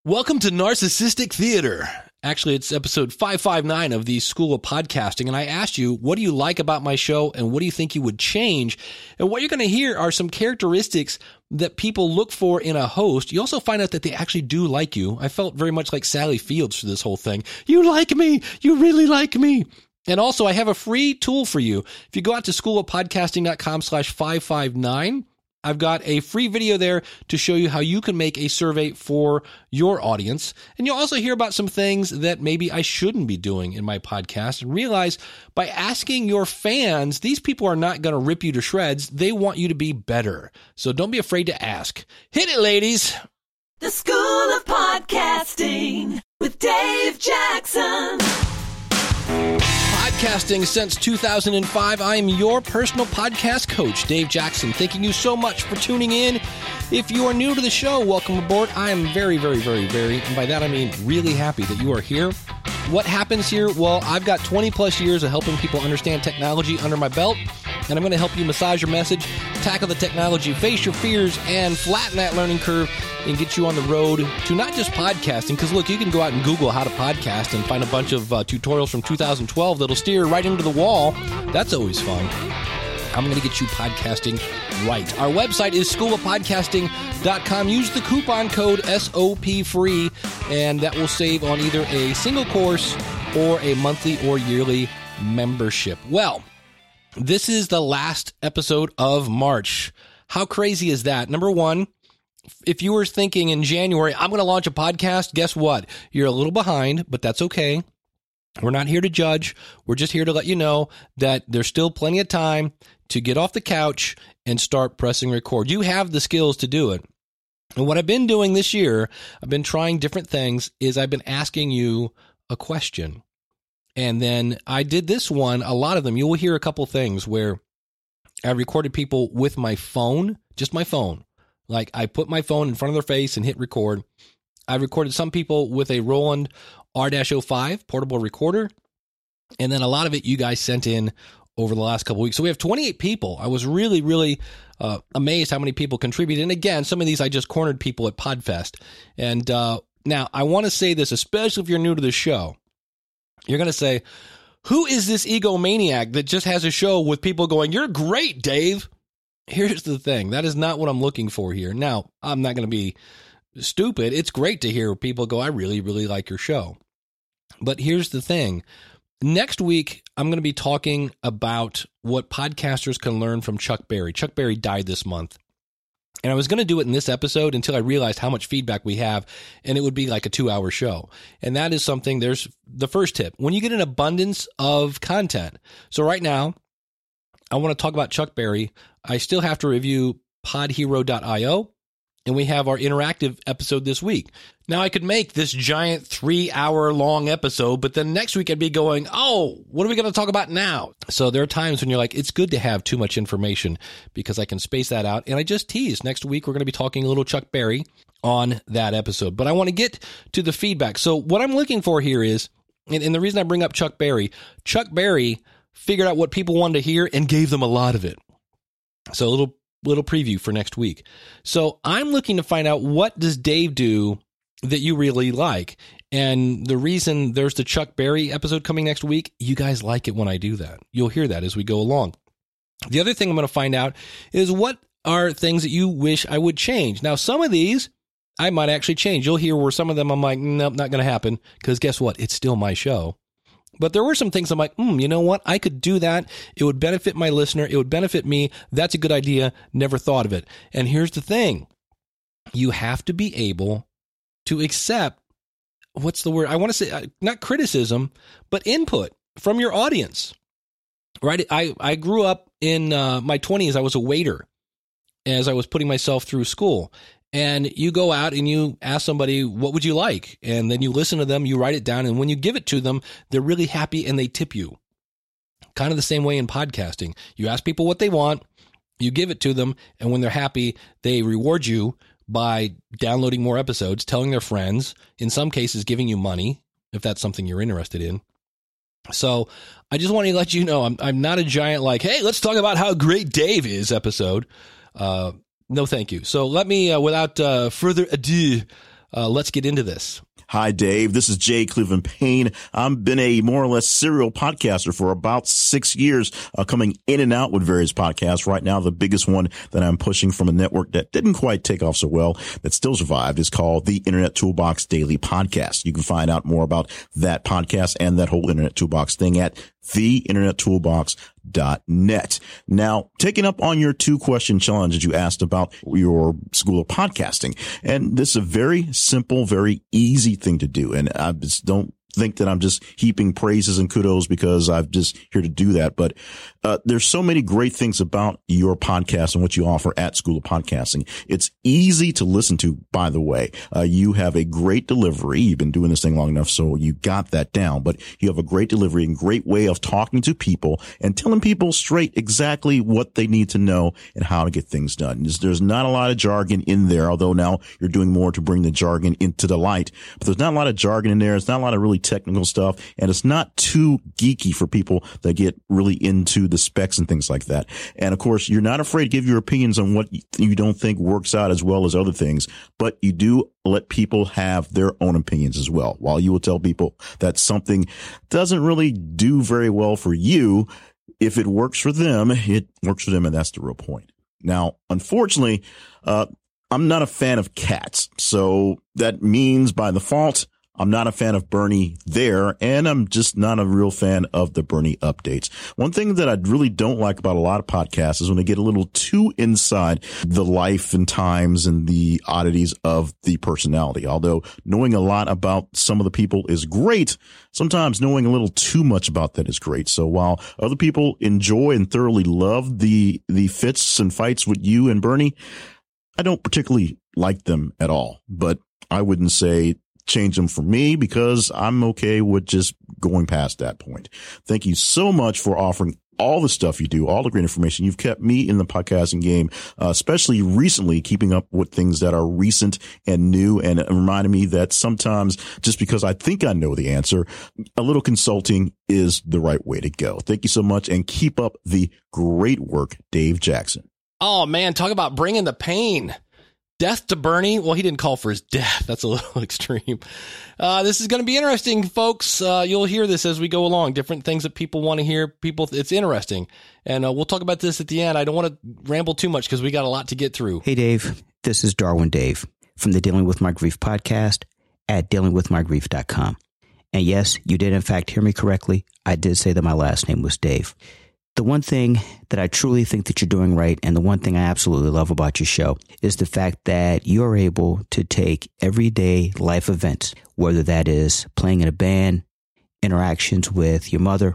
Welcome to Narcissistic Theater. Actually, it's episode 559 of the School of Podcasting, and I asked you, what do you like about my show, and what do you think you would change? And what you're going to hear are some characteristics that people look for in a host. You also find out that they actually do like you. I felt very much like Sally Fields for this whole thing. You like me. You really like me. And also, I have a free tool for you. If you go out to schoolofpodcasting.com/559, I've got a free video there to show you how you can make a survey for your audience. And you'll also hear about some things that maybe I shouldn't be doing in my podcast, and realize by asking your fans, these people are not going to rip you to shreds. They want you to be better. So don't be afraid to ask. Hit it, ladies. The School of Podcasting with Dave Jackson. Podcasting since 2005. I'm your personal podcast coach, Dave Jackson. Thanking you so much for tuning in. If you are new to the show, welcome aboard. I am very, and by that I mean really happy that you are here. What happens here? Well, I've got 20 plus years of helping people understand technology under my belt, and I'm going to help you massage your message, tackle the technology, face your fears, and flatten that learning curve and get you on the road to not just podcasting, because look, you can go out and Google how to podcast and find a bunch of tutorials from 2012 that'll steer right into the wall. That's always fun. I'm going to get you podcasting right. Our website is schoolofpodcasting.com. Use the coupon code SOPFREE, and that will save on either a single course or a monthly or yearly membership. Well, this is the last episode of March. How crazy is that? Number one, if you were thinking in January, I'm going to launch a podcast, guess what? You're a little behind, but that's okay. We're not here to judge. We're just here to let you know that there's still plenty of time to get off the couch and start pressing record. You have the skills to do it. And what I've been doing this year, I've been trying different things, is I've been asking you a question. And then I did this one, a lot of them. You will hear a couple things where I recorded people with my phone, just my phone. Like I put my phone in front of their face and hit record. I recorded some people with a Roland R-05 portable recorder. And then a lot of it you guys sent in over the last couple of weeks. So we have 28 people. I was really amazed how many people contributed. And again, some of these I just cornered people at PodFest. And now I want to say this, especially if you're new to the show. You're going to say, who is this egomaniac that just has a show with people going, you're great, Dave? Here's the thing. That is not what I'm looking for here. Now, I'm not going to be stupid. It's great to hear people go, I really like your show. But here's the thing. Next week, I'm going to be talking about what podcasters can learn from Chuck Berry. Chuck Berry died this month. And I was going to do it in this episode until I realized how much feedback we have, and it would be like a 2-hour show. And that is something, there's the first tip. When you get an abundance of content. So right now, I want to talk about Chuck Berry. I still have to review podhero.io, and we have our interactive episode this week. Now, I could make this giant 3-hour-long episode, but then next week I'd be going, oh, what are we going to talk about now? So there are times when you're like, it's good to have too much information because I can space that out. And I just teased. Next week, we're going to be talking a little Chuck Berry on that episode. But I want to get to the feedback. So what I'm looking for here is, and the reason I bring up Chuck Berry figured out what people wanted to hear and gave them a lot of it. So a little preview for next week. So I'm looking to find out, what does Dave do that you really like? And the reason there's the Chuck Berry episode coming next week, you guys like it when I do that. You'll hear that as we go along. The other thing I'm going to find out is, what are things that you wish I would change? Now, some of these I might actually change. You'll hear where some of them I'm like, nope, not going to happen, because guess what? It's still my show. But there were some things I'm like, you know what? I could do that. It would benefit my listener. It would benefit me. That's a good idea. Never thought of it. And here's the thing. You have to be able to accept, what's the word? I want to say, not criticism, but input from your audience, right? I grew up in my 20s. I was a waiter as I was putting myself through school. And you go out and you ask somebody, what would you like? And then you listen to them, you write it down. And when you give it to them, they're really happy and they tip you. Kind of the same way in podcasting. You ask people what they want, you give it to them. And when they're happy, they reward you by downloading more episodes, telling their friends, in some cases, giving you money, if that's something you're interested in. So I just want to let you know, I'm not a giant like, hey, let's talk about how great Dave is episode. No, thank you. So let me, without further ado, Let's get into this. Hi, Dave. This is Jay Cleveland Payne. I've been a more or less serial podcaster for about 6 years, coming in and out with various podcasts. Right now, the biggest one that I'm pushing from a network that didn't quite take off so well, that still survived, is called the Internet Toolbox Daily Podcast. You can find out more about that podcast and that whole Internet Toolbox thing at theinternettoolbox.net. Now, taking up on your 2-question challenge that you asked about your School of Podcasting, and this is a very simple, very easy thing to do. And I just don't think that I'm just heaping praises and kudos because I'm just here to do that. But there's so many great things about your podcast and what you offer at School of Podcasting. It's easy to listen to, by the way. You have a great delivery. You've been doing this thing long enough, so you got that down. But you have a great delivery and great way of talking to people and telling people straight exactly what they need to know and how to get things done. There's not a lot of jargon in there, although now you're doing more to bring the jargon into the light. But there's not a lot of jargon in there. It's not a lot of really technical stuff, and it's not too geeky for people that get really into the specs and things like that. And of course, you're not afraid to give your opinions on what you don't think works out as well as other things, but you do let people have their own opinions as well. While you will tell people that something doesn't really do very well for you, if it works for them, it works for them, and that's the real point. Now, unfortunately, I'm not a fan of cats, so that means by default, I'm not a fan of Bernie there, and I'm just not a real fan of the Bernie updates. One thing that I really don't like about a lot of podcasts is when they get a little too inside the life and times and the oddities of the personality. Although knowing a lot about some of the people is great, sometimes knowing a little too much about that is great. So while other people enjoy and thoroughly love the fits and fights with you and Bernie, I don't particularly like them at all. But I wouldn't say change them for me because I'm okay with just going past that point. Thank you so much for offering all the stuff you do, all the great information. You've kept me in the podcasting game, especially recently, keeping up with things that are recent and new, and reminding me that sometimes just because I think I know the answer, a little consulting is the right way to go. Thank you so much, and keep up the great work, Dave Jackson. Oh, man, talk about bringing the pain. Death to Bernie. Well, he didn't call for his death. That's a little extreme. This is going to be interesting, folks. You'll hear this as we go along. Different things that people want to hear. It's interesting. And we'll talk about this at the end. I don't want to ramble too much because we got a lot to get through. Hey, Dave. This is Darwin Dave from the Dealing with My Grief podcast at dealingwithmygrief.com. And yes, you did in fact hear me correctly. I did say that my last name was Dave. The one thing that I truly think that you're doing right, and the one thing I absolutely love about your show, is the fact that you're able to take everyday life events, whether that is playing in a band, interactions with your mother,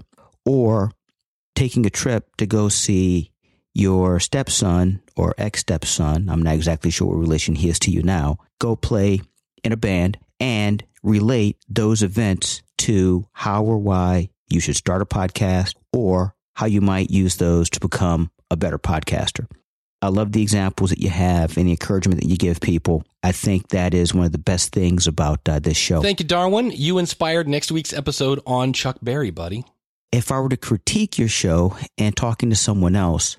or taking a trip to go see your stepson or ex-stepson, I'm not exactly sure what relation he is to you now, go play in a band and relate those events to how or why you should start a podcast or how you might use those to become a better podcaster. I love the examples that you have and the encouragement that you give people. I think that is one of the best things about this show. Thank you, Darwin. You inspired next week's episode on Chuck Berry, buddy. If I were to critique your show and talking to someone else,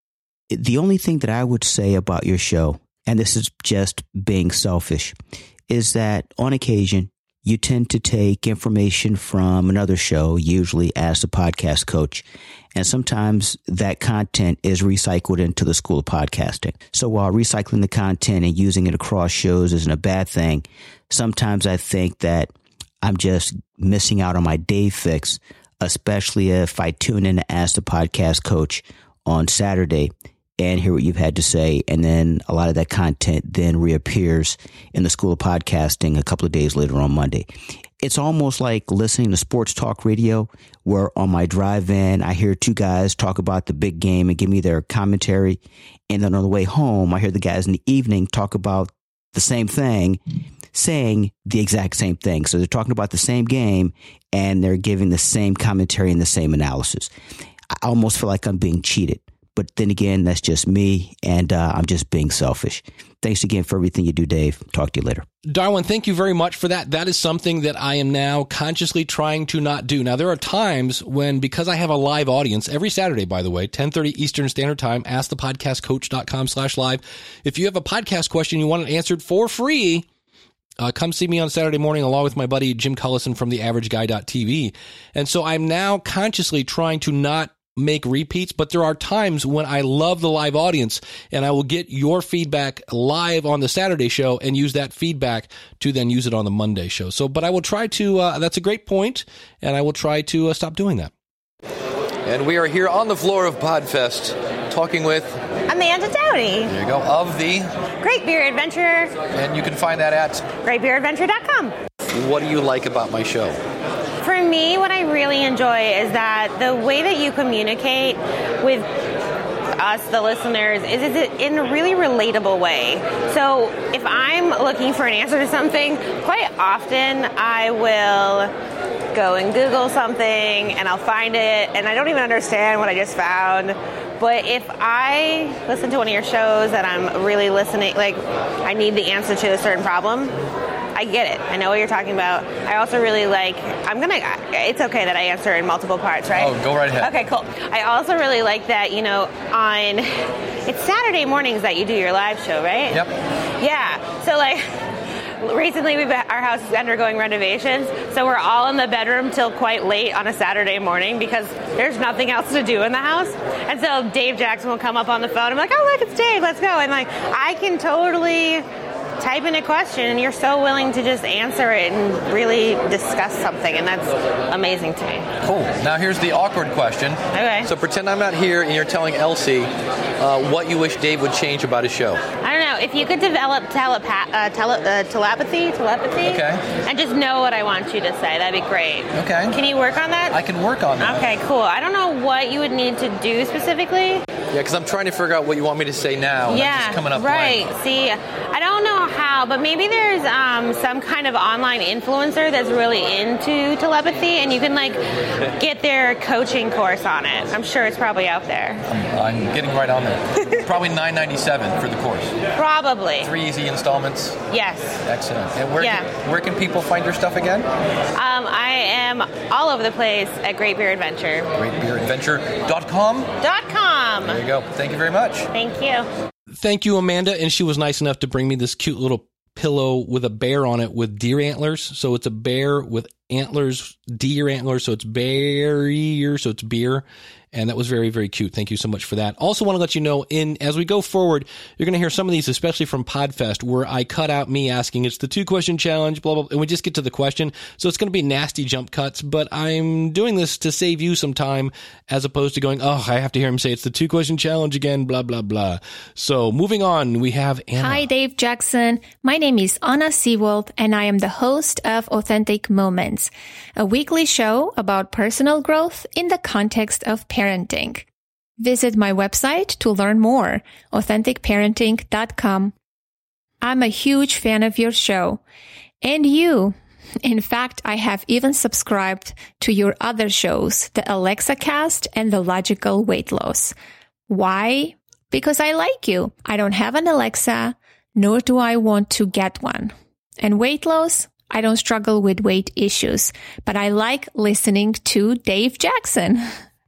the only thing that I would say about your show, and this is just being selfish, is that on occasion, you tend to take information from another show, usually as a podcast coach, and sometimes that content is recycled into the School of Podcasting. So while recycling the content and using it across shows isn't a bad thing, sometimes I think that I'm just missing out on my Dave fix, especially if I tune in to Ask the Podcast Coach on Saturday and hear what you've had to say. And then a lot of that content then reappears in the School of Podcasting a couple of days later on Monday. It's almost like listening to sports talk radio, where on my drive in, I hear two guys talk about the big game and give me their commentary. And then on the way home, I hear the guys in the evening talk about the same thing, saying the exact same thing. So they're talking about the same game and they're giving the same commentary and the same analysis. I almost feel like I'm being cheated. But then again, that's just me, and I'm just being selfish. Thanks again for everything you do, Dave. Talk to you later. Darwin, thank you very much for that. That is something that I am now consciously trying to not do. Now, there are times when, because I have a live audience, every Saturday, by the way, 10:30 Eastern Standard Time, askthepodcastcoach.com/live. If you have a podcast question you want it answered for free, come see me on Saturday morning along with my buddy Jim Cullison from theaverageguy.tv. And so I'm now consciously trying to not make repeats, but there are times when I love the live audience and I will get your feedback live on the Saturday show and use that feedback to then use it on the Monday show. So, but I will try to, that's a great point, and I will try to stop doing that. And we are here on the floor of PodFest talking with Amanda Dowdy. There you go. Of the Great Beer Adventure. And you can find that at greatbeeradventure.com. What do you like about my show? For me, what I really enjoy is that the way that you communicate with us, the listeners, is in a really relatable way. So if I'm looking for an answer to something, quite often I will go and Google something and I'll find it and I don't even understand what I just found. But if I listen to one of your shows and I'm really listening, like I need the answer to a certain problem, I get it. I know what you're talking about. I also really like, it's okay that I answer in multiple parts, right? Oh, go right ahead. Okay, cool. I also really like that, it's Saturday mornings that you do your live show, right? Yep. Yeah. So recently our house is undergoing renovations, so we're all in the bedroom till quite late on a Saturday morning because there's nothing else to do in the house. And so Dave Jackson will come up on the phone. I'm like, oh, look, it's Dave. Let's go. And I can totally type in a question and you're so willing to just answer it and really discuss something, and that's amazing to me. Cool. Now here's the awkward question. Okay. So pretend I'm not here and you're telling Elsie what you wish Dave would change about his show. I don't know. If you could develop telepathy, okay, and just know what I want you to say, that'd be great. Okay. Can you work on that? I can work on that. Okay, cool. I don't know what you would need to do specifically. Yeah, because I'm trying to figure out what you want me to say now. And I'm just coming up right. blank. See, I don't know how, but maybe there's some kind of online influencer that's really into telepathy, and you can get their coaching course on it. I'm sure it's probably out there. I'm getting right on there. Probably $9.97 for the course. Probably. 3 easy installments. Yes. Excellent. And where can people find your stuff again? I am all over the place at Great Beer Adventure. GreatBeerAdventure.com. There you go. Thank you very much. Thank you. Thank you, Amanda. And she was nice enough to bring me this cute little pillow with a bear on it with deer antlers. So it's a bear with antlers, deer antlers. So it's bear, so it's beer. And that was very, very cute. Thank you so much for that. Also want to let you know, as we go forward, you're going to hear some of these, especially from PodFest, where I cut out me asking, it's the 2-question challenge, blah, blah, and we just get to the question. So it's going to be nasty jump cuts, but I'm doing this to save you some time as opposed to going, oh, I have to hear him say it's the 2-question challenge again, blah, blah, blah. So moving on, we have Anna. Hi, Dave Jackson. My name is Anna Seawolf, and I am the host of Authentic Moments, a weekly show about personal growth in the context of parenting. Visit my website to learn more, authenticparenting.com. I'm a huge fan of your show, and you. In fact, I have even subscribed to your other shows, the Alexa Cast and the Logical Weight Loss. Why? Because I like you. I don't have an Alexa, nor do I want to get one. And weight loss? I don't struggle with weight issues, but I like listening to Dave Jackson.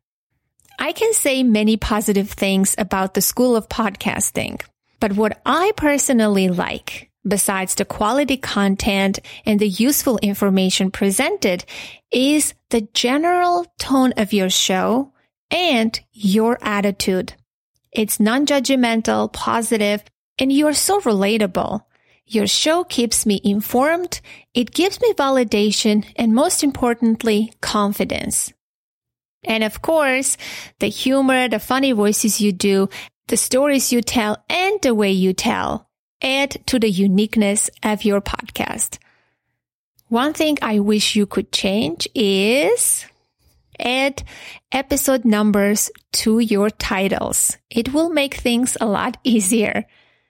I can say many positive things about the School of Podcasting, but what I personally like, besides the quality content and the useful information presented, is the general tone of your show and your attitude. It's non-judgmental, positive, and you're so relatable. Your show keeps me informed, it gives me validation, and most importantly, confidence. And of course, the humor, the funny voices you do, the stories you tell, and the way you tell add to the uniqueness of your podcast. One thing I wish you could change is add episode numbers to your titles. It will make things a lot easier.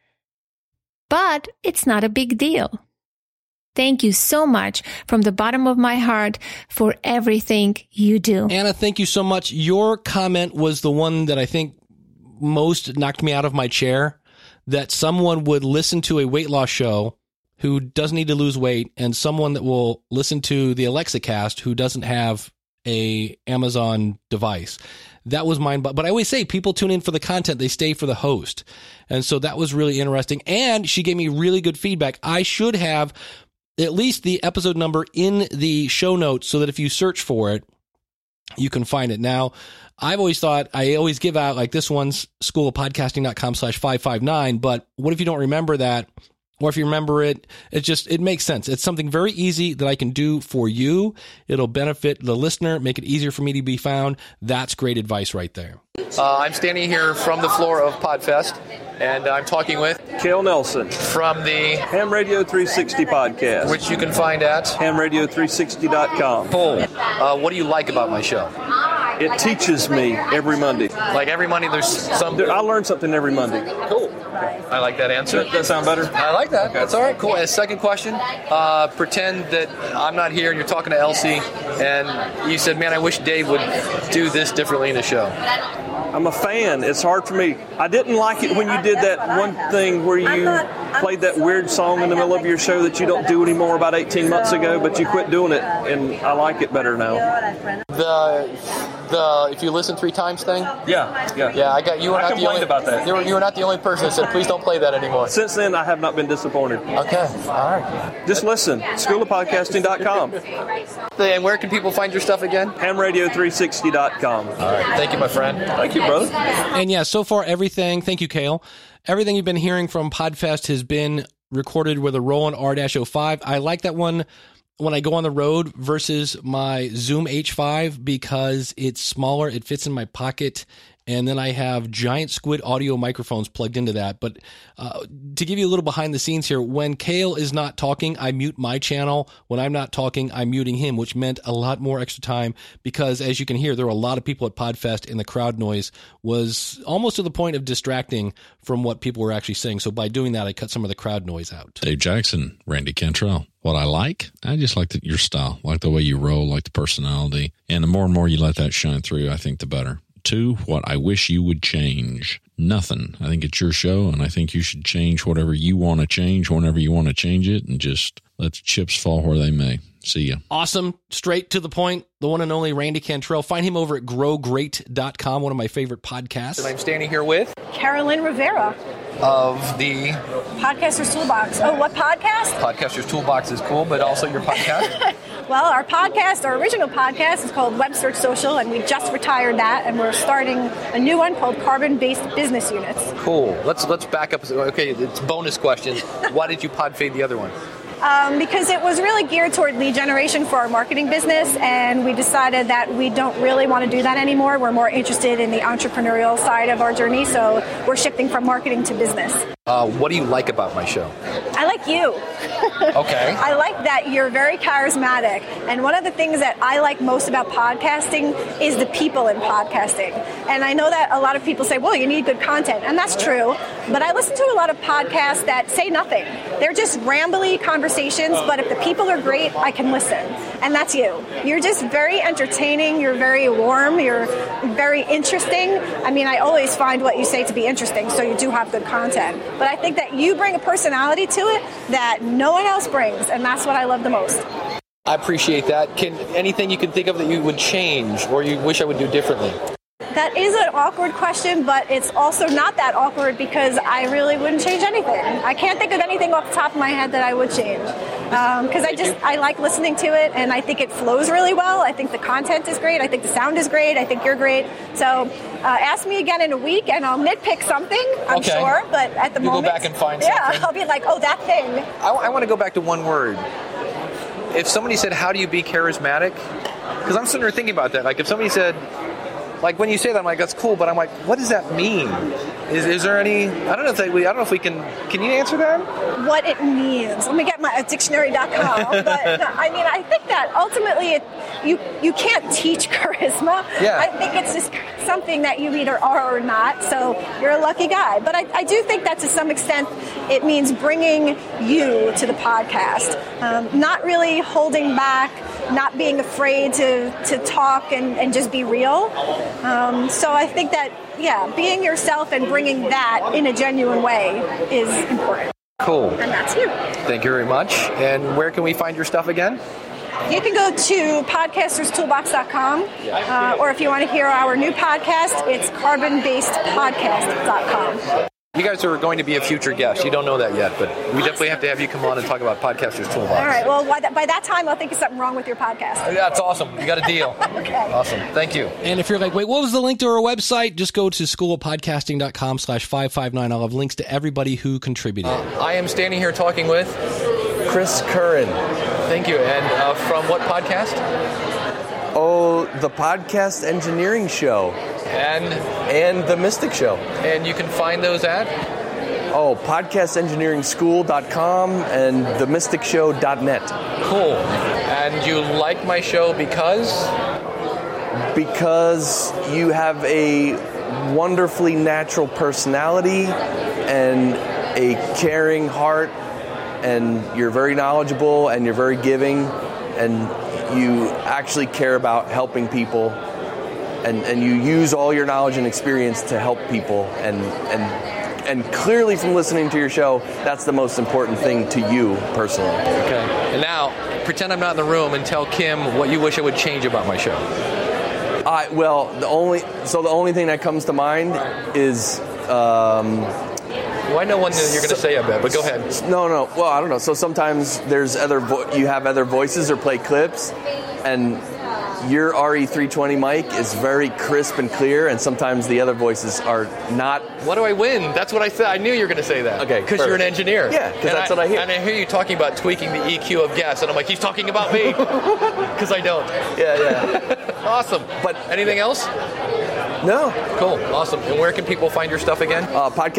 But it's not a big deal. Thank you so much from the bottom of my heart for everything you do. Anna, thank you so much. Your comment was the one that I think most knocked me out of my chair, that someone would listen to a weight loss show who doesn't need to lose weight, and someone that will listen to the Alexa Cast who doesn't have a Amazon device. That was mine. But I always say people tune in for the content. They stay for the host. And so that was really interesting. And she gave me really good feedback. I should have at least the episode number in the show notes so that if you search for it, you can find it. Now, I've always thought, I always give out like this one's schoolofpodcasting.com/559, but what if you don't remember that? Or if you remember it, it makes sense. It's something very easy that I can do for you. It'll benefit the listener, make it easier for me to be found. That's great advice right there. I'm standing here from the floor of PodFest, and I'm talking with Cale Nelson from the Ham Radio 360 podcast, which you can find at hamradio360.com. Cool. What do you like about my show? It teaches me every Monday. Like every Monday, there's some. I learn something every Monday. Cool. I like that answer. Does that sound better? I like that. Okay. That's all right. Cool. And second question, pretend that I'm not here and you're talking to Elsie, and you said, man, I wish Dave would do this differently in the show. I'm a fan. It's hard for me. I didn't like it when you did that one thing where you played that weird song in the middle of your show that you don't do anymore about 18 months ago, but you quit doing it, and I like it better now. The if you listen 3 times thing? Yeah. I got you. I complained about that. You were not the only person that said, please don't play that anymore. Since then, I have not been disappointed. Okay. All right. Just listen. Schoolofpodcasting.com. And where can people find your stuff again? hamradio360.com. All right. Thank you, my friend. Thank you, brother. And yeah, so far everything, thank you, Cale. Everything you've been hearing from PodFest has been recorded with a Roland R-05. I like that one when I go on the road versus my Zoom H5 because it's smaller, it fits in my pocket, and then I have giant squid audio microphones plugged into that. But to give you a little behind the scenes here, when Cale is not talking, I mute my channel. When I'm not talking, I'm muting him, which meant a lot more extra time because, as you can hear, there were a lot of people at PodFest, and the crowd noise was almost to the point of distracting from what people were actually saying. So by doing that, I cut some of the crowd noise out. Dave Jackson, Randy Cantrell. What I just like your style, like the way you roll, like the personality. And the more and more you let that shine through, I think the better. 2, what I wish you would change. Nothing. I think it's your show, and I think you should change whatever you want to change whenever you want to change it, and just let the chips fall where they may. See ya. Awesome. Straight to the point. The one and only Randy Cantrell. Find him over at growgreat.com, one of my favorite podcasts. And I'm standing here with Carolyn Rivera of the Podcaster's Toolbox. Oh, what podcast? Podcaster's Toolbox is cool, but also your podcast? Well, our original podcast is called Web Search Social, and we just retired that, and we're starting a new one called Carbon-Based Business Units. Cool. Let's back up. Okay, it's bonus question. Why did you pod fade the other one? Because it was really geared toward lead generation for our marketing business, and we decided that we don't really want to do that anymore. We're more interested in the entrepreneurial side of our journey, so we're shifting from marketing to business. What do you like about my show? I like you. Okay. I like that you're very charismatic, and one of the things that I like most about podcasting is the people in podcasting. And I know that a lot of people say, well, you need good content, and that's true, but I listen to a lot of podcasts that say nothing. They're just rambly conversations, but if the people are great, I can listen. And that's you. You're just very entertaining, you're very warm, you're very interesting. I mean, I always find what you say to be interesting, so you do have good content. But I think that you bring a personality to it that no one else brings, and that's what I love the most. I appreciate that. Anything you can think of that you would change or you wish I would do differently? That is an awkward question, but it's also not that awkward because I really wouldn't change anything. I can't think of anything off the top of my head that I would change. Because I like listening to it, and I think it flows really well. I think the content is great. I think the sound is great. I think you're great. So ask me again in a week, and I'll nitpick something, I'm sure. But at the moment... You go back and find something. Yeah, I'll be like, oh, that thing. I want to go back to one word. If somebody said, how do you be charismatic? Because I'm sitting there thinking about that. Like, if somebody said... Like, when you say that, I'm like, that's cool, but I'm like, what does that mean? Is there any... I don't know if we can... Can you answer that? What it means. Let me get my dictionary.com. But, no, I mean, I think that ultimately you can't teach charisma. Yeah. I think it's just something that you either are or not, so you're a lucky guy. But I do think that to some extent it means bringing you to the podcast. Not really holding back, not being afraid to talk and just be real. So I think that, being yourself and bringing that in a genuine way is important. Cool. And that's you. Thank you very much. And where can we find your stuff again? You can go to podcasterstoolbox.com, or if you want to hear our new podcast, it's carbonbasedpodcast.com. You guys are going to be a future guest. You don't know that yet, but we definitely have to have you come on and talk about Podcasters Toolbox. All right. Well, by that time, I'll think of something wrong with your podcast. That's awesome. You got a deal. Okay. Awesome. Thank you. And if you're like, wait, what was the link to our website? Just go to schoolofpodcasting.com/559. I'll have links to everybody who contributed. I am standing here talking with Chris Curran. Thank you. And from what podcast? Oh, the Podcast Engineering Show. And the Mystic Show. And you can find those at? Oh, podcastengineeringschool.com and themysticshow.net. Cool. And you like my show because? Because you have a wonderfully natural personality and a caring heart, and you're very knowledgeable and you're very giving, and you actually care about helping people. And you use all your knowledge and experience to help people, and clearly from listening to your show, that's the most important thing to you personally. Okay. And now, pretend I'm not in the room and tell Kim what you wish I would change about my show. Well, the only thing that comes to mind is. Well, I know one that you're going to say, I bet, but go ahead. No. Well, I don't know. So sometimes there's you have other voices or play clips, and your RE320 mic is very crisp and clear, and sometimes the other voices are not. What do I win? That's what I said. I knew you were going to say that. Okay, because you're an engineer. Yeah, because that's what I hear. And I hear you talking about tweaking the EQ of guests, and I'm like, he's talking about me, because I don't. Yeah. Awesome. But anything else? No. Cool. Awesome. And where can people find your stuff again?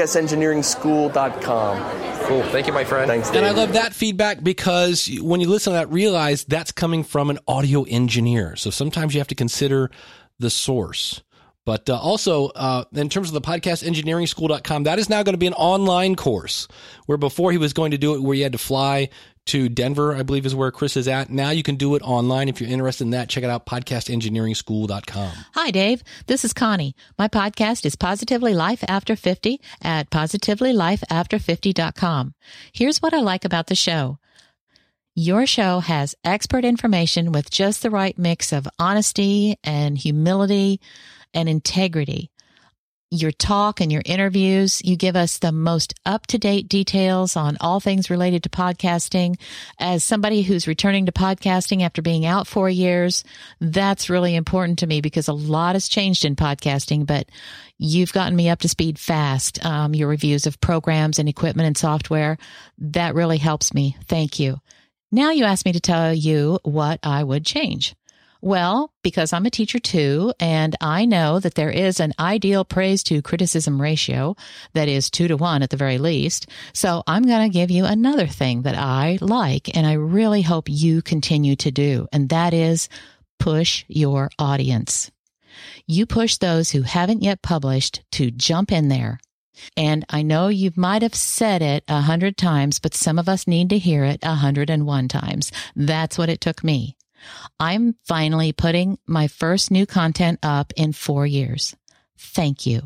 Podcastengineeringschool.com. Cool. Thank you, my friend. Thanks, Dave. And I love that feedback, because when you listen to that, realize that's coming from an audio engineer. So sometimes you have to consider the source. But also, in terms of the podcastengineeringschool.com, that is now going to be an online course, where before he was going to do it where you had to fly to Denver, I believe is where Chris is at. Now you can do it online. If you're interested in that, check it out, podcastengineeringschool.com. Hi, Dave. This is Connie. My podcast is Positively Life After 50 at positivelylifeafter50.com. Here's what I like about the show. Your show has expert information with just the right mix of honesty and humility and integrity. Your talk and your interviews, you give us the most up-to-date details on all things related to podcasting. As somebody who's returning to podcasting after being out 4 years, that's really important to me, because a lot has changed in podcasting, but you've gotten me up to speed fast. Your reviews of programs and equipment and software, that really helps me. Thank you. Now you ask me to tell you what I would change. Well, because I'm a teacher too, and I know that there is an ideal praise to criticism ratio that is 2-to-1 at the very least. So I'm going to give you another thing that I like, and I really hope you continue to do, and that is push your audience. You push those who haven't yet published to jump in there. And I know you might have said it 100 times, but some of us need to hear it 101 times. That's what it took me. I'm finally putting my first new content up in 4 years. Thank you.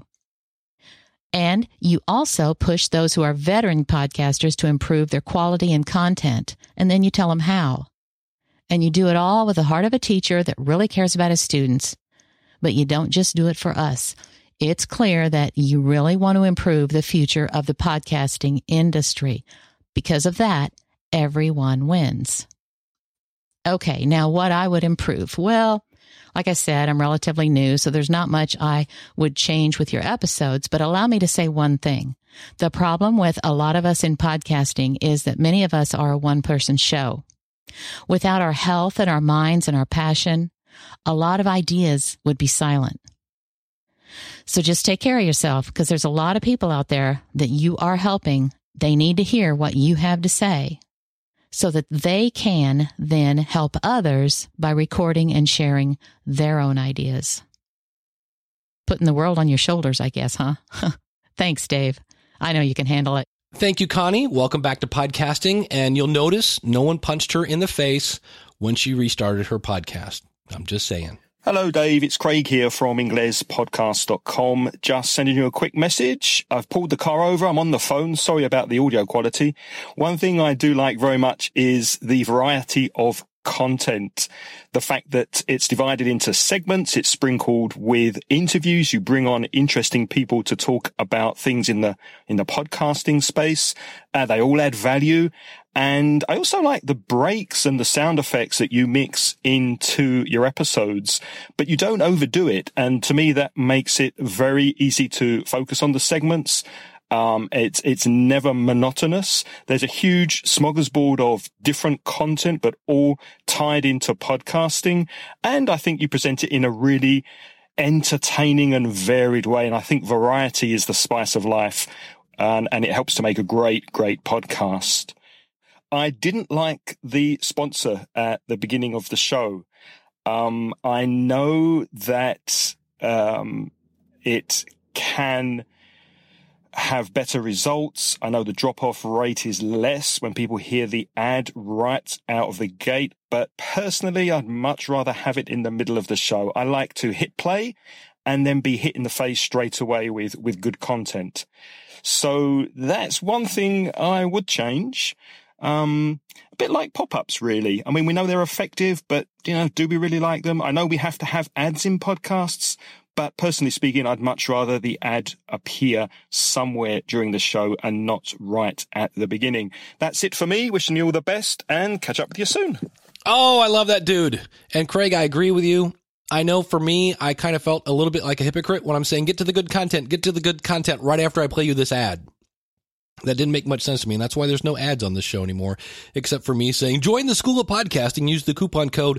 And you also push those who are veteran podcasters to improve their quality and content, and then you tell them how. And you do it all with the heart of a teacher that really cares about his students. But you don't just do it for us. It's clear that you really want to improve the future of the podcasting industry. Because of that, everyone wins. Okay, now what I would improve? Well, like I said, I'm relatively new, so there's not much I would change with your episodes, but allow me to say one thing. The problem with a lot of us in podcasting is that many of us are a one-person show. Without our health and our minds and our passion, a lot of ideas would be silent. So just take care of yourself, because there's a lot of people out there that you are helping. They need to hear what you have to say, so that they can then help others by recording and sharing their own ideas. Putting the world on your shoulders, I guess, huh? Thanks, Dave. I know you can handle it. Thank you, Connie. Welcome back to podcasting. And you'll notice no one punched her in the face when she restarted her podcast. I'm just saying. Hello, Dave. It's Craig here from inglespodcast.com. Just sending you a quick message. I've pulled the car over. I'm on the phone. Sorry about the audio quality. One thing I do like very much is the variety of content. The fact that it's divided into segments, it's sprinkled with interviews. You bring on interesting people to talk about things in the podcasting space. They all add value. And I also like the breaks and the sound effects that you mix into your episodes, but you don't overdo it. And to me, that makes it very easy to focus on the segments. It's never monotonous. There's a huge smorgasbord of different content, but all tied into podcasting. And I think you present it in a really entertaining and varied way. And I think variety is the spice of life. And it helps to make a great, great podcast. I didn't like the sponsor at the beginning of the show. I know that it can have better results. I know the drop-off rate is less when people hear the ad right out of the gate, but personally, I'd much rather have it in the middle of the show. I like to hit play and then be hit in the face straight away with good content. So that's one thing I would change. A bit like pop-ups, really. I mean, we know they're effective, but, do we really like them? I know we have to have ads in podcasts, but personally speaking, I'd much rather the ad appear somewhere during the show and not right at the beginning. That's it for me. Wishing you all the best and catch up with you soon. Oh, I love that dude. And Craig, I agree with you. I know for me, I kind of felt a little bit like a hypocrite when I'm saying get to the good content right after I play you this ad. That didn't make much sense to me, and that's why there's no ads on this show anymore, except for me saying, join the School of Podcasting, use the coupon code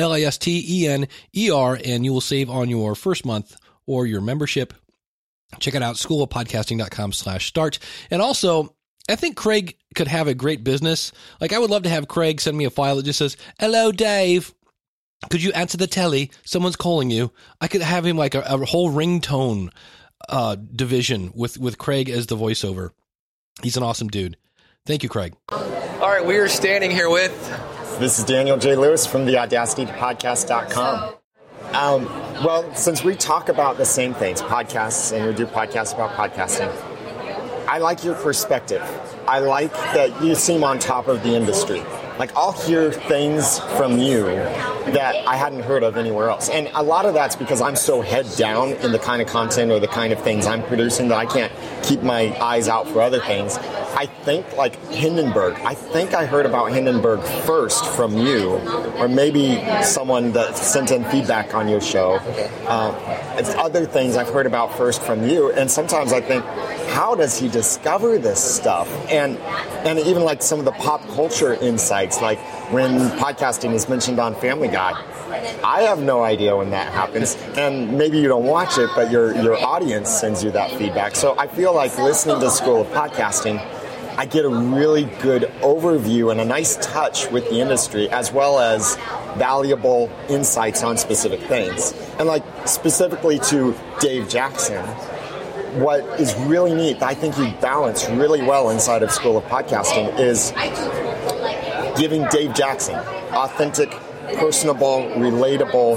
LISTENER, and you will save on your first month or your membership. Check it out, schoolofpodcasting.com/start. And also, I think Craig could have a great business. Like, I would love to have Craig send me a file that just says, hello, Dave. Could you answer the telly? Someone's calling you. I could have him like a whole ringtone division with Craig as the voiceover. He's an awesome dude. Thank you, Craig. All right, we are standing here with... This is Daniel J. Lewis from the AudacityToPodcast.com. Well, since we talk about the same things, podcasts, and we do podcasts about podcasting, I like your perspective. I like that you seem on top of the industry. Like, I'll hear things from you that I hadn't heard of anywhere else. And a lot of that's because I'm so head down in the kind of content or the kind of things I'm producing that I can't keep my eyes out for other things. I think, like, Hindenburg. I think I heard about Hindenburg first from you, or maybe someone that sent in feedback on your show. It's other things I've heard about first from you, and sometimes I think, how does he discover this stuff? And even like some of the pop culture insights, like when podcasting is mentioned on Family Guy. I have no idea when that happens, and maybe you don't watch it, but your audience sends you that feedback. So I feel like listening to School of Podcasting, I get a really good overview and a nice touch with the industry, as well as valuable insights on specific things. And like specifically to Dave Jackson, what is really neat, I think you balance really well inside of School of Podcasting, is giving Dave Jackson authentic, personable, relatable,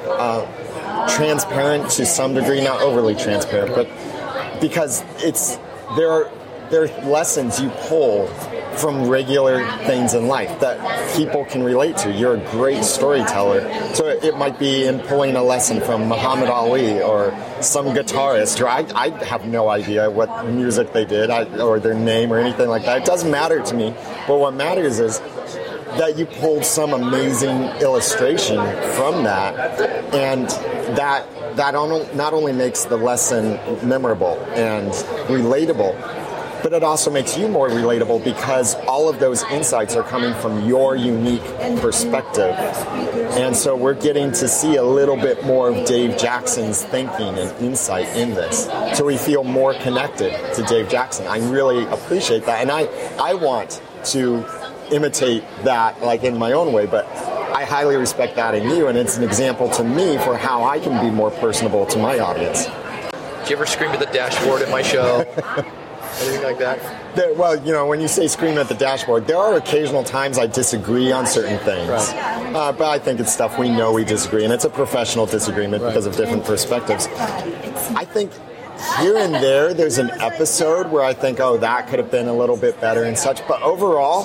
transparent to some degree, not overly transparent, but because there are lessons you pull from regular things in life that people can relate to. You're a great storyteller. So it might be in pulling a lesson from Muhammad Ali or some guitarist, or I have no idea what music they did or their name or anything like that. It doesn't matter to me. But what matters is that you pulled some amazing illustration from that, and that not only makes the lesson memorable and relatable, but it also makes you more relatable because all of those insights are coming from your unique perspective. And so we're getting to see a little bit more of Dave Jackson's thinking and insight in this. So we feel more connected to Dave Jackson. I really appreciate that. And I want to imitate that, like, in my own way, but I highly respect that in you, and it's an example to me for how I can be more personable to my audience. Do you ever scream at the dashboard at my show? Anything like that? Well, when you say scream at the dashboard, there are occasional times I disagree on certain things. Right. But I think it's stuff we know we disagree, and it's a professional disagreement because of different perspectives. I think here and there's an episode where I think, oh, that could have been a little bit better and such. But overall,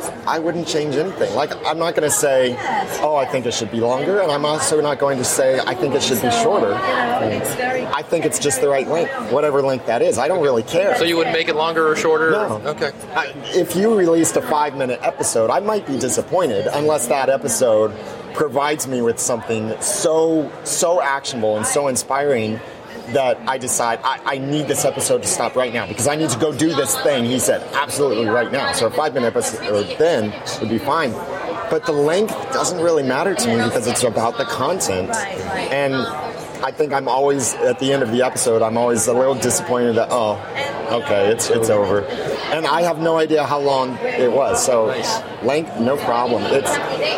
I wouldn't change anything. Like, I'm not going to say, oh, I think it should be longer, and I'm also not going to say, I think it should be shorter. I think it's just the right length, whatever length that is. I don't really care. So you wouldn't make it longer or shorter? No. Okay. If you released a 5-minute episode, I might be disappointed unless that episode provides me with something so actionable and so inspiring that I decide I need this episode to stop right now because I need to go do this thing. He said, absolutely right now. So a 5-minute episode then would be fine. But the length doesn't really matter to me because it's about the content. And I think I'm always, at the end of the episode, I'm always a little disappointed that, oh, okay, it's over. And I have no idea how long it was. So length, no problem. It's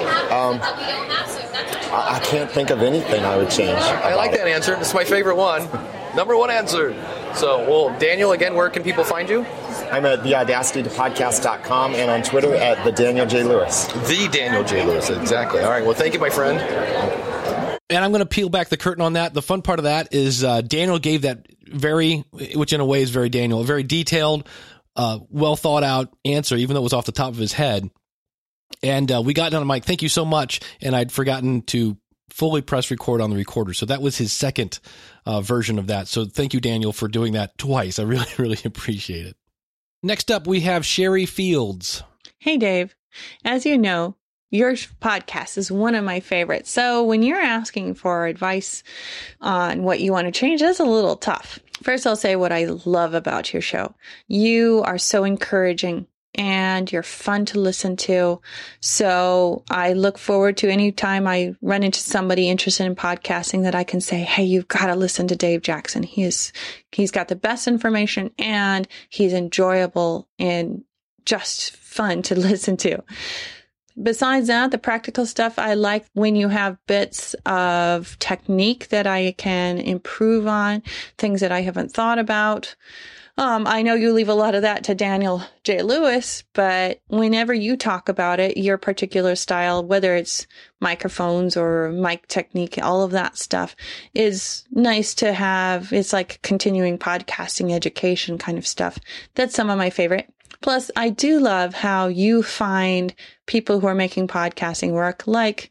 I can't think of anything I would change. I like that answer. It's my favorite one. Number one answer. So, well, Daniel, again, where can people find you? I'm at theaudacitypodcast.com and on Twitter at the Daniel J. Lewis. The Daniel J. Lewis, exactly. All right, well, thank you, my friend. And I'm going to peel back the curtain on that. The fun part of that is Daniel gave that which in a way is very Daniel, a very detailed, well thought out answer, even though it was off the top of his head. And we got done. I'm like, thank you so much. And I'd forgotten to fully press record on the recorder. So that was his second version of that. So thank you, Daniel, for doing that twice. I really, really appreciate it. Next up, we have Sherry Fields. Hey, Dave. As you know, your podcast is one of my favorites. So when you're asking for advice on what you want to change, that's a little tough. First, I'll say what I love about your show. You are so encouraging and you're fun to listen to. So I look forward to any time I run into somebody interested in podcasting that I can say, hey, you've got to listen to Dave Jackson. He's got the best information and he's enjoyable and just fun to listen to. Besides that, the practical stuff, I like when you have bits of technique that I can improve on, things that I haven't thought about. I know you leave a lot of that to Daniel J. Lewis, but whenever you talk about it, your particular style, whether it's microphones or mic technique, all of that stuff is nice to have. It's like continuing podcasting education kind of stuff. That's some of my favorite. Plus, I do love how you find people who are making podcasting work, like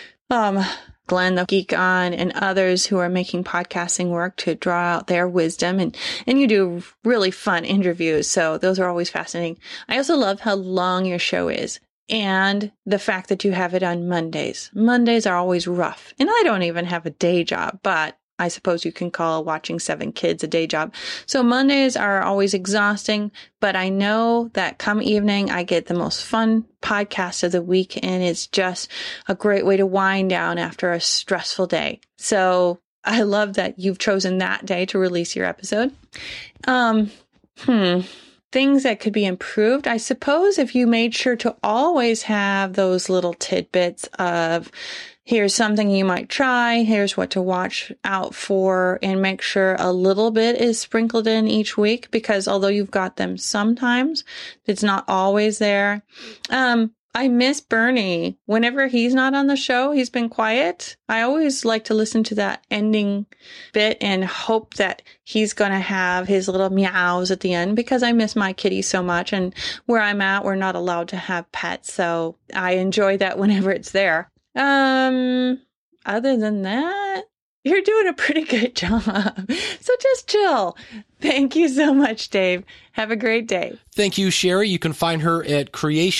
Glenn the Geek On and others who are making podcasting work to draw out their wisdom. And you do really fun interviews. So those are always fascinating. I also love how long your show is and the fact that you have it on Mondays. Mondays are always rough. And I don't even have a day job, but I suppose you can call watching 7 kids a day job. So Mondays are always exhausting, but I know that come evening, I get the most fun podcast of the week, and it's just a great way to wind down after a stressful day. So I love that you've chosen that day to release your episode. Things that could be improved. I suppose if you made sure to always have those little tidbits of, here's something you might try, here's what to watch out for, and make sure a little bit is sprinkled in each week, because although you've got them sometimes, it's not always there. I miss Bernie. Whenever he's not on the show, he's been quiet. I always like to listen to that ending bit and hope that he's going to have his little meows at the end, because I miss my kitty so much. And where I'm at, we're not allowed to have pets. So I enjoy that whenever it's there. Other than that, you're doing a pretty good job. So just chill. Thank you so much, Dave. Have a great day. Thank you, Sherry. You can find her at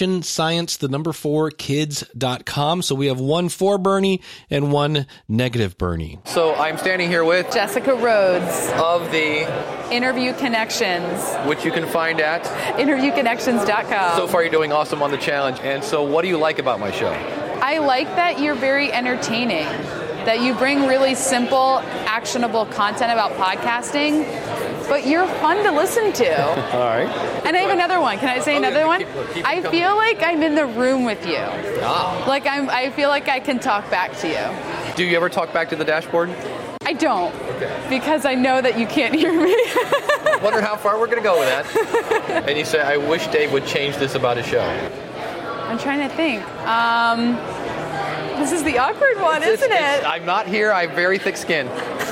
creationscience4kids.com. So we have one for Bernie and one negative Bernie. So I'm standing here with Jessica Rhodes of the Interview Connections, which you can find at interviewconnections.com. So far, you're doing awesome on the challenge. And so what do you like about my show? I like that you're very entertaining, that you bring really simple, actionable content about podcasting, but you're fun to listen to. All right. And I have another one. Can I say another one? I feel like I'm in the room with you. Like I feel like I can talk back to you. Do you ever talk back to the dashboard? I don't, because I know that you can't hear me. Wonder how far we're going to go with that. And you say, I wish Dave would change this about his show. I'm trying to think. This is the awkward one, isn't it? I'm not here. I have very thick skin.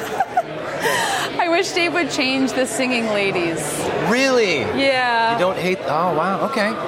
I wish Dave would change the singing ladies. Really? Yeah. You don't hate... Oh, wow. Okay.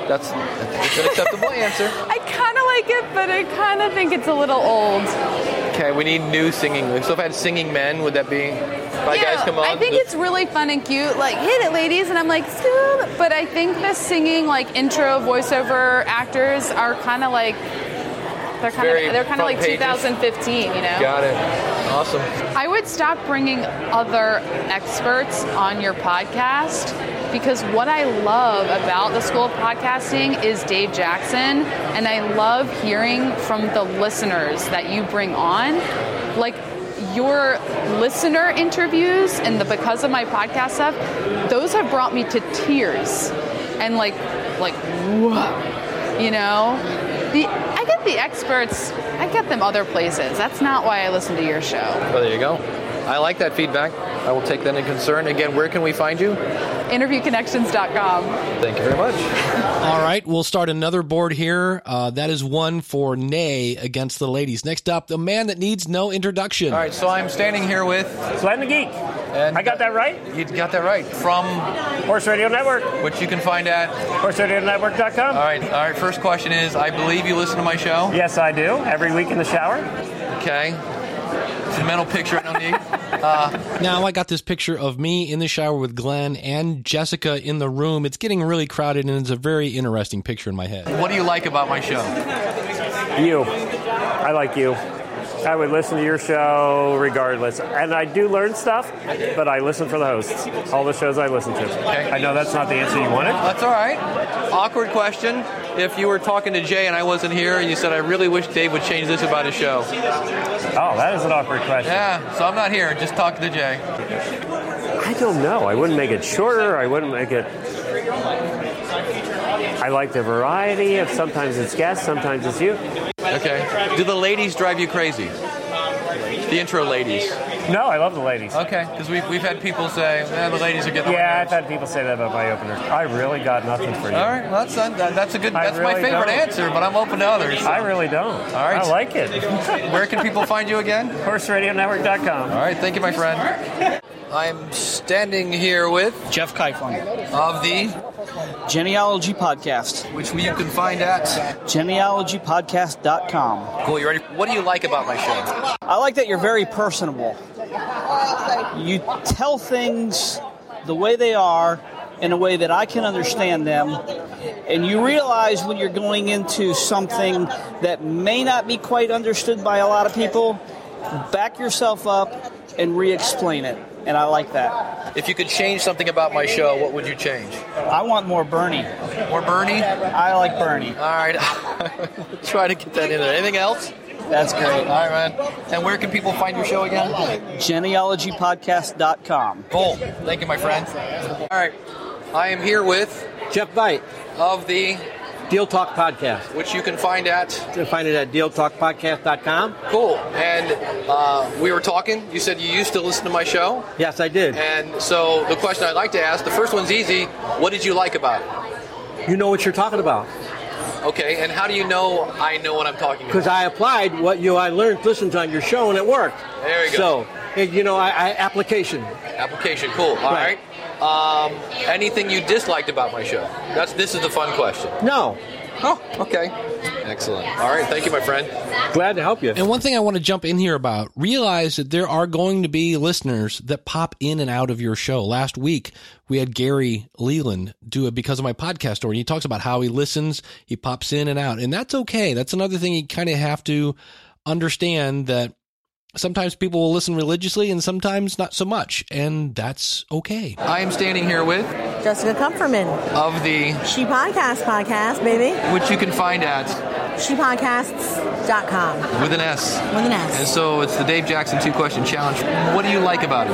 That's an acceptable answer. I kind of like it, but I kind of think it's a little old. Okay, we need new singing. So if I had singing men, would that be? Guys come on. I think it's really fun and cute. Like, hit it, ladies, and I'm like, "School." But I think the singing, like intro voiceover actors, are kind of like they're kind of like pages. 2015, you know. Got it. Awesome. I would stop bringing other experts on your podcast, because what I love about the School of Podcasting is Dave Jackson, and I love hearing from the listeners that you bring on. Like, your listener interviews and the Because of My Podcast stuff, those have brought me to tears. And like whoa, you know? I get the experts, I get them other places. That's not why I listen to your show. Well, there you go. I like that feedback. I will take that into concern. Again, where can we find you? InterviewConnections.com. Thank you very much. All right, we'll start another board here. That is one for Nay against the ladies. Next up, the man that needs no introduction. All right, so I'm standing here with Slam the Geek. And I got that right? You got that right. From Horse Radio Network. Which you can find at HorseRadioNetwork.com. All right. First question is, I believe you listen to my show? Yes, I do. Every week in the shower. Okay. It's a mental picture I don't need. Now I got this picture of me in the shower with Glenn and Jessica in the room. It's getting really crowded, and it's a very interesting picture in my head. What do you like about my show? You. I like you. I would listen to your show regardless. And I do learn stuff, but I listen for the hosts. All the shows I listen to. Okay. I know that's not the answer you wanted. That's all right. Awkward question. If you were talking to Jay and I wasn't here, and you said, I really wish Dave would change this about his show. Oh, that is an awkward question. Yeah, so I'm not here. Just talking to Jay. I don't know. I wouldn't make it shorter. I wouldn't make it... I like the variety of sometimes it's guests, sometimes it's you. Okay. Do the ladies drive you crazy? The intro ladies. No, I love the ladies. Okay, because we've had people say, the ladies are getting... Yeah, I've had people say that about my opener. I really got nothing for you. All right, well, that's a good... That's really my favorite answer, but I'm open to others. So. I really don't. All right. I like it. Where can people find you again? HorseRadioNetwork.com. All right, thank you, my friend. I'm standing here with... Jeff Keifling. Of the... Genealogy Podcast. Which you can find at... GenealogyPodcast.com. Cool, you ready? What do you like about my show? I like that you're very personable. You tell things the way they are in a way that I can understand them, and you realize when you're going into something that may not be quite understood by a lot of people, back yourself up and re-explain it, and I like that. If you could change something about my show, what would you change? I want more Bernie. More Bernie? I like Bernie. All right. Try to get that in there. Anything else? That's great. All right, man. And where can people find your show again? GenealogyPodcast.com. Cool. Thank you, my friend. All right. I am here with... Jeff Veit. Of the... Deal Talk Podcast. Which you can find at... You can find it at DealTalkPodcast.com. Cool. And we were talking. You said you used to listen to my show. Yes, I did. And so the question I'd like to ask, the first one's easy. What did you like about it? You know what you're talking about. Okay, and how do you know I know what I'm talking about? Because I applied what I learned listening to on your show, and it worked. There you go. So, application. Application, cool. All right. Anything you disliked about my show? This is the fun question. No. Oh, okay. Excellent. All right, thank you, my friend. Glad to help you. And one thing I want to jump in here about, realize that there are going to be listeners that pop in and out of your show. Last week, we had Gary Leland do it Because of My Podcast story. He talks about how he listens, he pops in and out, and that's okay. That's another thing you kind of have to understand, that sometimes people will listen religiously and sometimes not so much, and that's okay. I am standing here with Jessica Kupferman of the She Podcast, baby. Which you can find at ShePodcasts.com. With an S. With an S. And so it's the Dave Jackson 2-question challenge. What do you like about it?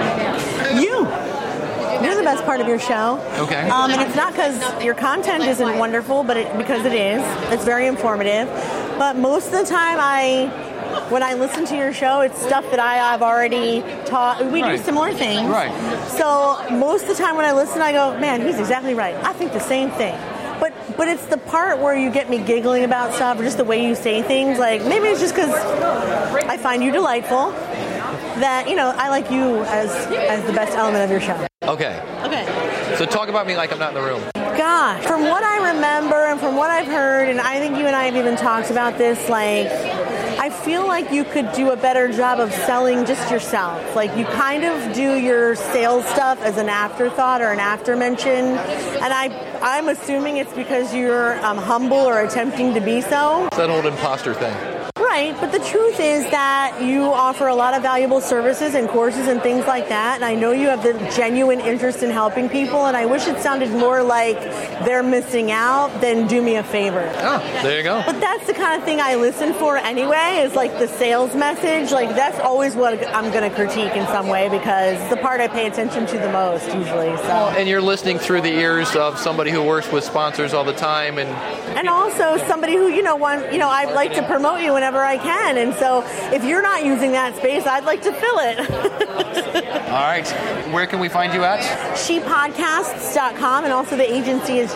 You're the best part of your show. Okay. And it's not because your content isn't wonderful, but because it is. It's very informative. But most of the time when I listen to your show, it's stuff that I've already taught. We do similar things. Right. So most of the time when I listen, I go, man, he's exactly right. I think the same thing. But it's the part where you get me giggling about stuff, or just the way you say things. Like, maybe it's just because I find you delightful, that, I like you as the best element of your show. Okay. So talk about me like I'm not in the room. gosh, from what I remember and from what I've heard, and I think you and I have even talked about this, like, I feel like you could do a better job of selling just yourself. Like, you kind of do your sales stuff as an afterthought or an after mention, and I'm assuming it's because you're humble or attempting to be so. It's that old imposter thing. Right, but the truth is that you offer a lot of valuable services and courses and things like that, and I know you have the genuine interest in helping people, and I wish it sounded more like they're missing out than do me a favor. Oh, there you go. But that's the kind of thing I listen for anyway, is like the sales message. Like, that's always what I'm going to critique in some way, because it's the part I pay attention to the most usually. So. And you're listening through the ears of somebody who works with sponsors all the time, and also somebody who, I'd like to promote you whenever I can, and so if you're not using that space, I'd like to fill it. All right. Where can we find you at? ShePodcasts.com, and also the agency is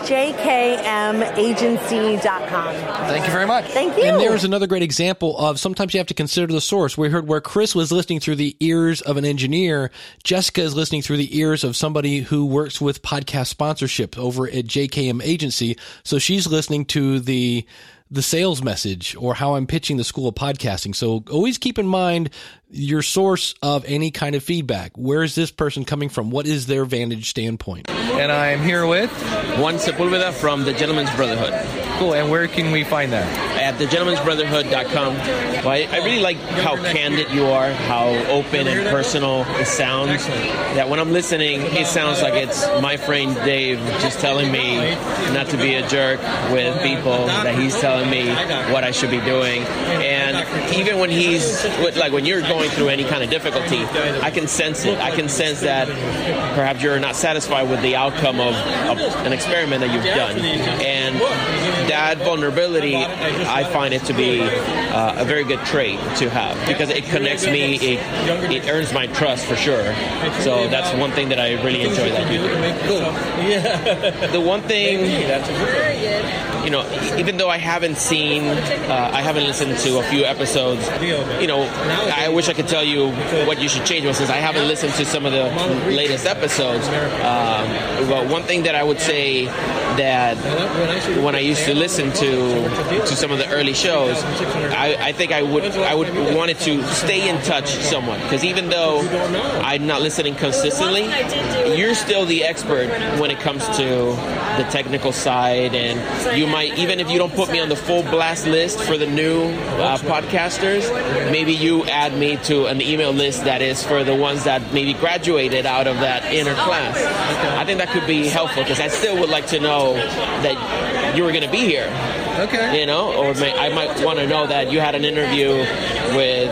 jkmagency.com. Thank you very much. Thank you. And there's another great example of sometimes you have to consider the source. We heard where Chris was listening through the ears of an engineer. Jessica is listening through the ears of somebody who works with podcast sponsorship over at JKM Agency. So she's listening to the sales message or how I'm pitching the School of Podcasting. So always keep in mind your source of any kind of feedback. Where is this person coming from? What is their vantage standpoint? And I'm here with Juan Sepulveda from the Gentleman's Brotherhood. Cool. And where can we find that? At thegentleman'sbrotherhood.com. Well, I really like how candid you are, how open and personal it sounds. That when I'm listening, it sounds like it's my friend Dave just telling me not to be a jerk with people, that he's telling me what I should be doing. And even when when you're going through any kind of difficulty, I can sense it. I can sense that perhaps you're not satisfied with the outcome of an experiment that you've done. And that vulnerability, I find it to be a very good trait to have, because it connects me, it earns my trust for sure. So that's one thing that I really enjoy that you do. The one thing, even though I haven't listened to a few episodes, I wish I could tell you what you should change, since I haven't listened to some of the latest episodes. But one thing that I would say, that when I used to listen to some of the early shows, I think I would wanted to stay in touch somewhat, because even though I'm not listening consistently, you're still the expert when it comes to the technical side, and you might, even if you don't put me on the full blast list for the new podcasters, maybe you add me to an email list that is for the ones that maybe graduated out of that inner class. I think that could be helpful, because I still would like to know that you were going to be here. Okay. Or I might want to know that you had an interview with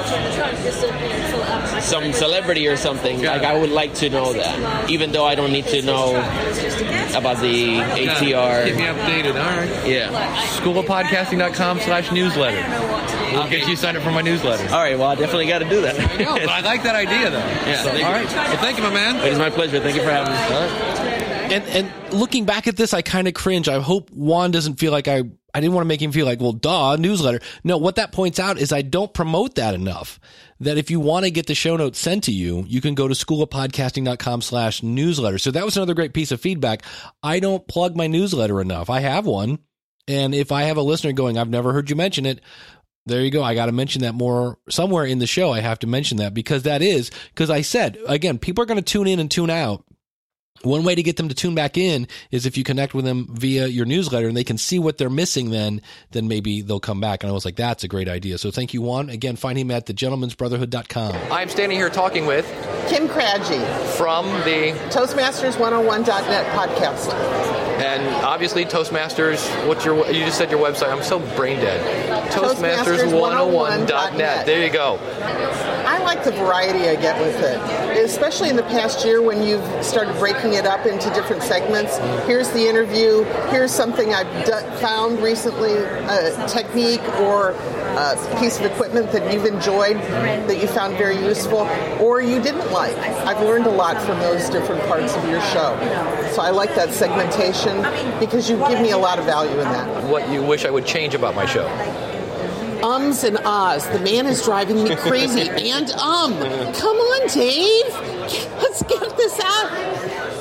some celebrity or something. Like, I would like to know that, even though I don't need to know about the ATR. Keep me updated. All right. Yeah. Schoolofpodcasting.com/newsletter. We'll get you signed up for my newsletter. All right. Well, I definitely got to do that. I know, but I like that idea, though. Yeah. So, all right. Well, thank you, my man. It is my pleasure. Thank you for having me. All right. And looking back at this, I kind of cringe. I hope Juan doesn't feel like I didn't want to make him feel like, well, duh, newsletter. No, what that points out is I don't promote that enough. That if you want to get the show notes sent to you, you can go to schoolofpodcasting.com/newsletter. So that was another great piece of feedback. I don't plug my newsletter enough. I have one. And if I have a listener going, I've never heard you mention it, there you go. I got to mention that more somewhere in the show. I have to mention that, because I said, again, people are going to tune in and tune out. One way to get them to tune back in is if you connect with them via your newsletter, and they can see what they're missing, then maybe they'll come back. And I was like, that's a great idea. So thank you, Juan. Again, find him at thegentleman'sbrotherhood.com. I'm standing here talking with Kim Craggy from the Toastmasters101.net podcast. And obviously Toastmasters, you just said your website. I'm so brain dead. Toastmasters101.net. There you go. I like the variety I get with it, especially in the past year when you've started breaking it up into different segments. Here's the interview. Here's something I've found recently, a technique or a piece of equipment that you've enjoyed, that you found very useful, or you didn't like. I've learned a lot from those different parts of your show. So I like that segmentation, because you give me a lot of value in that. What you wish I would change about my show? Ums and ahs. The man is driving me crazy. And Come on, Dave. Let's get this out.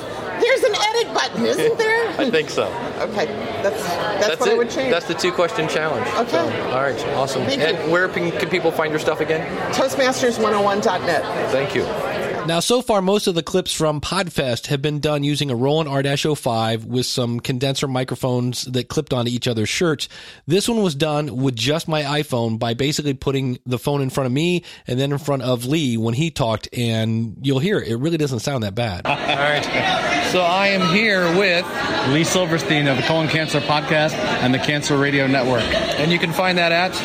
There's an edit button, isn't there? I think so. Okay, that's what it. I would change. That's the 2-question challenge. Okay. So, all right, awesome. Thank and you. where can people find your stuff again? Toastmasters101.net. Thank you. Now, so far, most of the clips from Podfest have been done using a Roland R-05 with some condenser microphones that clipped onto each other's shirts. This one was done with just my iPhone by basically putting the phone in front of me and then in front of Lee when he talked, and you'll hear it. It really doesn't sound that bad. All right. So I am here with Lee Silverstein of the Colon Cancer Podcast and the Cancer Radio Network. And you can find that at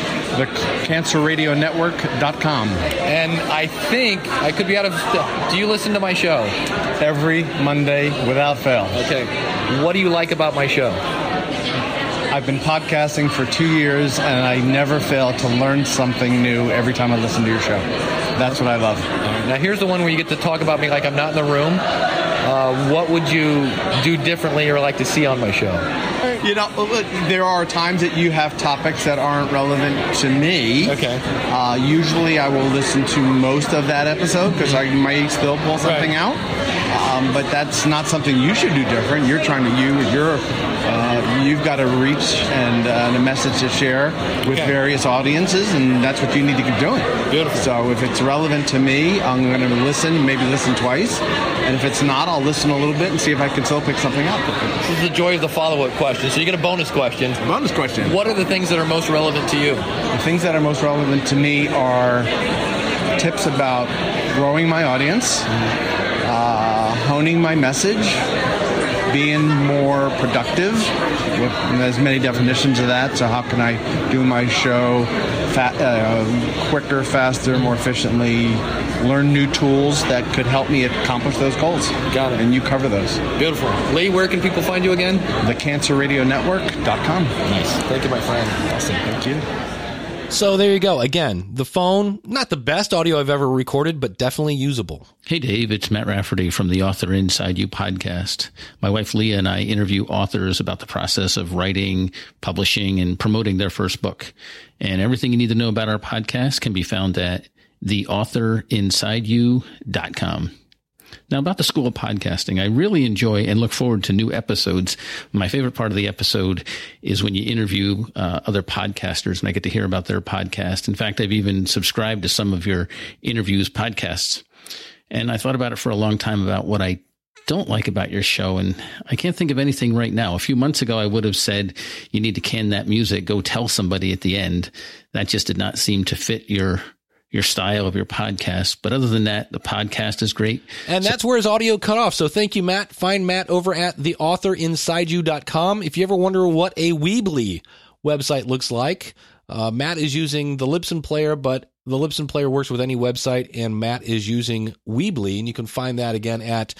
thecancerradionetwork.com. And I think I could be out of... Do you listen to my show? Every Monday without fail. Okay. What do you like about my show? I've been podcasting for 2 years, and I never fail to learn something new every time I listen to your show. That's what I love. Now, here's the one where you get to talk about me like I'm not in the room. What would you do differently or like to see on my show? You know, there are times that you have topics that aren't relevant to me. Okay. Usually I will listen to most of that episode because I may still pull something out. But that's not something you should do different. You're trying to you've got a reach and a message to share with various audiences, and that's what you need to keep doing. Beautiful. So if it's relevant to me, I'm going to listen, maybe listen twice. And if it's not, I'll listen a little bit and see if I can still pick something up. This is the joy of the follow-up question. So you get a bonus question. Bonus question. What are the things that are most relevant to you? The things that are most relevant to me are tips about growing my audience, honing my message, being more productive. There's many definitions of that. So how can I do my show quicker, faster, more efficiently, learn new tools that could help me accomplish those goals? Got it. And you cover those. Beautiful. Lee, where can people find you again? thecancerradionetwork.com. Nice. Thank you, my friend. Awesome. Thank you. So there you go. Again, the phone, not the best audio I've ever recorded, but definitely usable. Hey, Dave, it's Matt Rafferty from the Author Inside You podcast. My wife, Leah, and I interview authors about the process of writing, publishing, and promoting their first book. And everything you need to know about our podcast can be found at theauthorInsideYou.com. Now, about the School of Podcasting, I really enjoy and look forward to new episodes. My favorite part of the episode is when you interview other podcasters, and I get to hear about their podcast. In fact, I've even subscribed to some of your interviews podcasts. And I thought about it for a long time about what I don't like about your show, and I can't think of anything right now. A few months ago, I would have said, you need to can that music, go tell somebody at the end. That just did not seem to fit your style of your podcast. But other than that, the podcast is great. And that's where his audio cut off. So thank you, Matt. Find Matt over at theauthorInsideYou.com. If you ever wonder what a Weebly website looks like, Matt is using the Libsyn player, but the Libsyn player works with any website, and Matt is using Weebly, and you can find that again at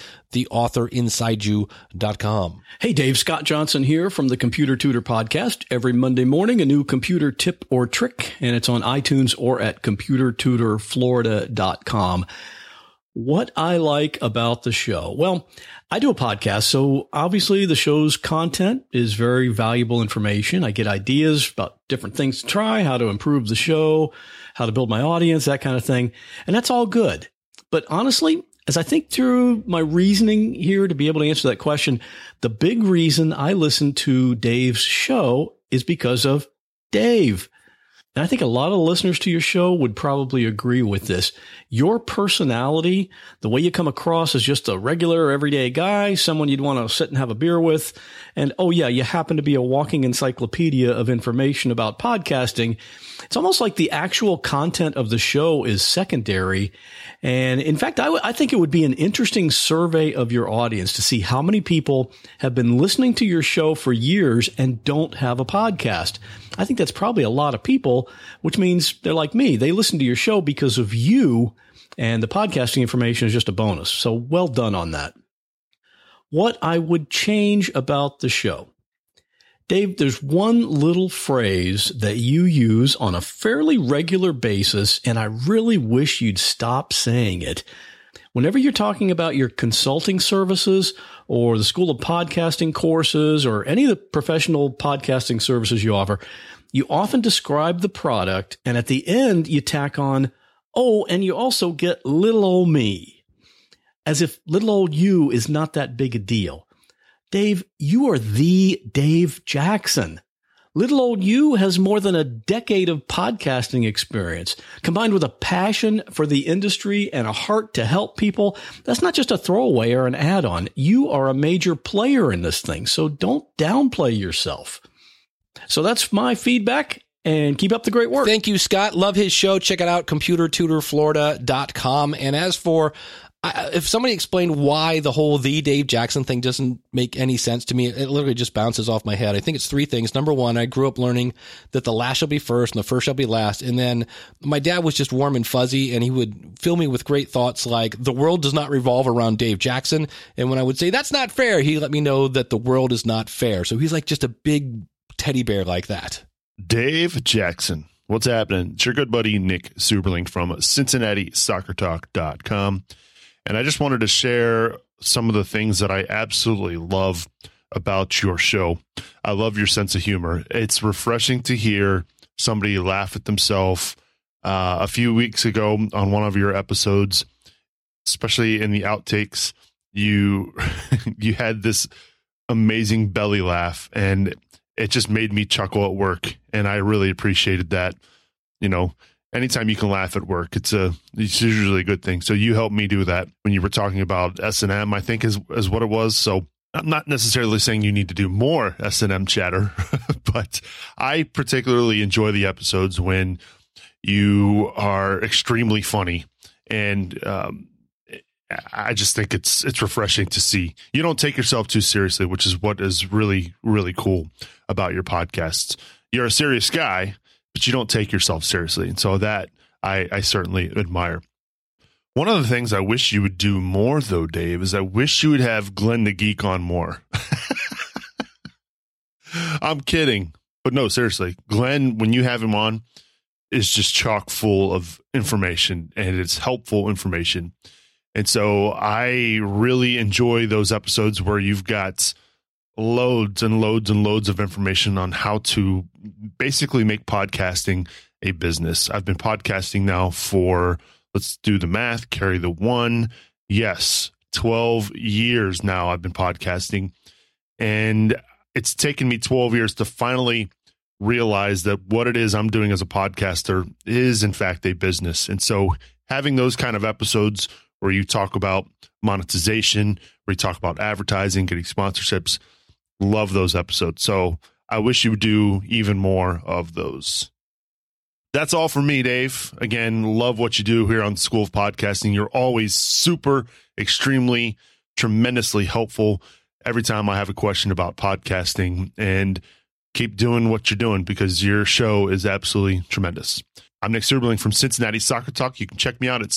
theauthorInsideYou.com. Hey, Dave, Scott Johnson here from the Computer Tutor Podcast. Every Monday morning, a new computer tip or trick, and it's on iTunes or at computertutorflorida.com. What I like about the show. Well, I do a podcast, so obviously the show's content is very valuable information. I get ideas about different things to try, how to improve the show, how to build my audience, that kind of thing. And that's all good. But honestly, as I think through my reasoning here to be able to answer that question, the big reason I listen to Dave's show is because of Dave. And I think a lot of listeners to your show would probably agree with this. Your personality, the way you come across as just a regular, everyday guy, someone you'd want to sit and have a beer with, and oh yeah, you happen to be a walking encyclopedia of information about podcasting. It's almost like the actual content of the show is secondary. And in fact, I think it would be an interesting survey of your audience to see how many people have been listening to your show for years and don't have a podcast. I think that's probably a lot of people, which means they're like me. They listen to your show because of you, and the podcasting information is just a bonus. So well done on that. What I would change about the show. Dave, there's one little phrase that you use on a fairly regular basis, and I really wish you'd stop saying it. Whenever you're talking about your consulting services or the School of Podcasting courses or any of the professional podcasting services you offer, you often describe the product, and at the end you tack on, oh, and you also get little old me. as if little old you is not that big a deal. Dave, you are the Dave Jackson. Little old you has more than a decade of podcasting experience, combined with a passion for the industry and a heart to help people. That's not just a throwaway or an add-on. You are a major player in this thing, so don't downplay yourself. So that's my feedback, and keep up the great work. Thank you, Scott. Love his show. Check it out, computertutorflorida.com. And as for if somebody explained why the whole The Dave Jackson thing doesn't make any sense to me, it literally just bounces off my head. I think it's three things. Number one, I grew up learning that the last shall be first and the first shall be last. And then my dad was just warm and fuzzy, and he would fill me with great thoughts like the world does not revolve around Dave Jackson. And when I would say that's not fair, he let me know that the world is not fair. So he's like just a big teddy bear like that. Dave Jackson. What's happening? It's your good buddy, Nick Suberling from CincinnatiSoccerTalk.com. And I just wanted to share some of the things that I absolutely love about your show. I love your sense of humor. It's refreshing to hear somebody laugh at themselves. A few weeks ago on one of your episodes, especially in the outtakes, you had this amazing belly laugh, and it just made me chuckle at work. And I really appreciated that. You know, anytime you can laugh at work, it's usually a good thing. So you helped me do that when you were talking about S&M, I think is what it was. So I'm not necessarily saying you need to do more S&M chatter, but I particularly enjoy the episodes when you are extremely funny. And I just think it's refreshing to see. You don't take yourself too seriously, which is what is really, really cool about your podcasts. You're a serious guy, but you don't take yourself seriously. And so that I certainly admire. One of the things I wish you would do more, though, Dave, is I wish you would have Glenn the Geek on more. I'm kidding. But no, seriously, Glenn, when you have him on, is just chock full of information, and it's helpful information. And so I really enjoy those episodes where you've got loads and loads and loads of information on how to basically make podcasting a business. I've been podcasting now for, let's do the math, carry the one. Yes, 12 years now I've been podcasting. And it's taken me 12 years to finally realize that what it is I'm doing as a podcaster is, in fact, a business. And so having those kind of episodes where you talk about monetization, where you talk about advertising, getting sponsorships, love those episodes. So I wish you would do even more of those. That's all for me, Dave. Again, love what you do here on School of Podcasting. You're always super, extremely, tremendously helpful every time I have a question about podcasting, and keep doing what you're doing because your show is absolutely tremendous. I'm Nick Suberling from Cincinnati Soccer Talk. You can check me out at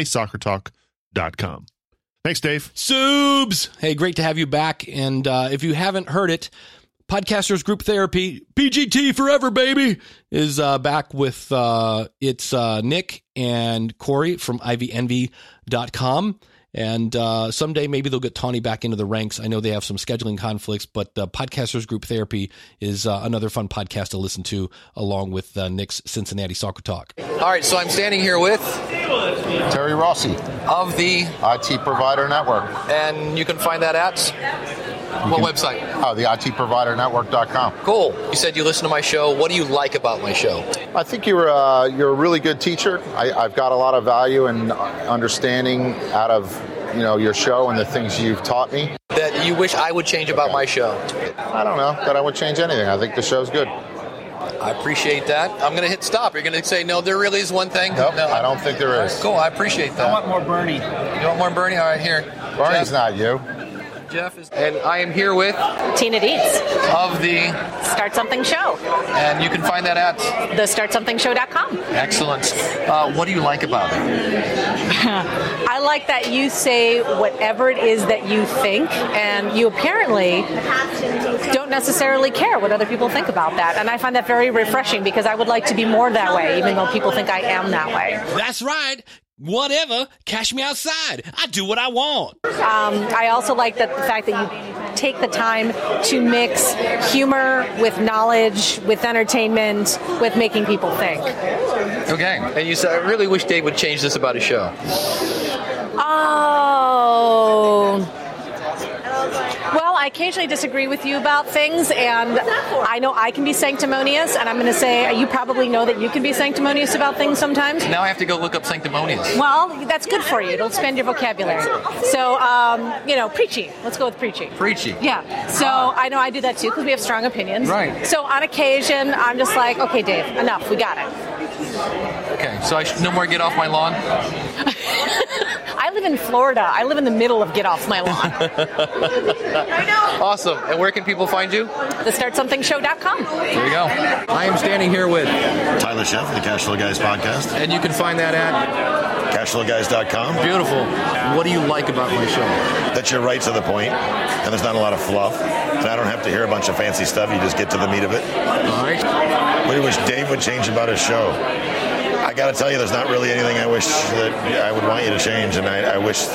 CincinnatiSoccerTalk.com. Thanks, Dave. Subs! Hey, great to have you back. And if you haven't heard it, Podcasters Group Therapy, PGT forever, baby, is back with it's Nick and Corey from IvyEnvy.com. And someday maybe they'll get Tawny back into the ranks. I know they have some scheduling conflicts, but Podcasters Group Therapy is another fun podcast to listen to along with Nick's Cincinnati Soccer Talk. All right, so I'm standing here with Terry Rossi of the IT Provider Network. And you can find that at what website? The ITProviderNetwork.com. Cool. You said you listen to my show. What do you like about my show? I think you're a really good teacher. I've got a lot of value and understanding out of your show and the things you've taught me. That you wish I would change about my show? I don't know that I would change anything. I think the show's good. I appreciate that. I'm going to hit stop. You're going to say, no, there really is one thing? Nope, no, I don't think there is. Cool, I appreciate that. I want more Bernie. You want more Bernie? All right, here. Bernie's not you. Jeff is, and I am here with Tina Dietz of the Start Something Show. And you can find that at thestartsomething.show.com. Excellent. What do you like about it? I like that you say whatever it is that you think, and you apparently don't necessarily care what other people think about that. And I find that very refreshing because I would like to be more that way, even though people think I am that way. That's right. Whatever, cash me outside. I do what I want. I also like the fact that you take the time to mix humor with knowledge, with entertainment, with making people think. Okay. And you said, I really wish Dave would change this about his show. Oh, Oh. Well, I occasionally disagree with you about things, and I know I can be sanctimonious, and I'm going to say you probably know that you can be sanctimonious about things sometimes. Now I have to go look up sanctimonious. Well, that's good for you. It'll expand your vocabulary. So, preachy. Let's go with preachy. Preachy. Yeah. So I know I do that too because we have strong opinions. Right. So on occasion, I'm just like, okay, Dave, enough. We got it. Okay. So I should no more get off my lawn? I live in Florida. I live in the middle of get off my lawn. I know. Awesome. And where can people find you? TheStartSomethingShow.com. There you go. I am standing here with Tyler Sheff, the Cashflow Guys podcast. And you can find that at cashflowguys.com. Beautiful. What do you like about my show? That you're right to the point, and there's not a lot of fluff. And I don't have to hear a bunch of fancy stuff. You just get to the meat of it. All right. What do you wish Dave would change about his show? I got to tell you, there's not really anything I wish that I would want you to change, and I wish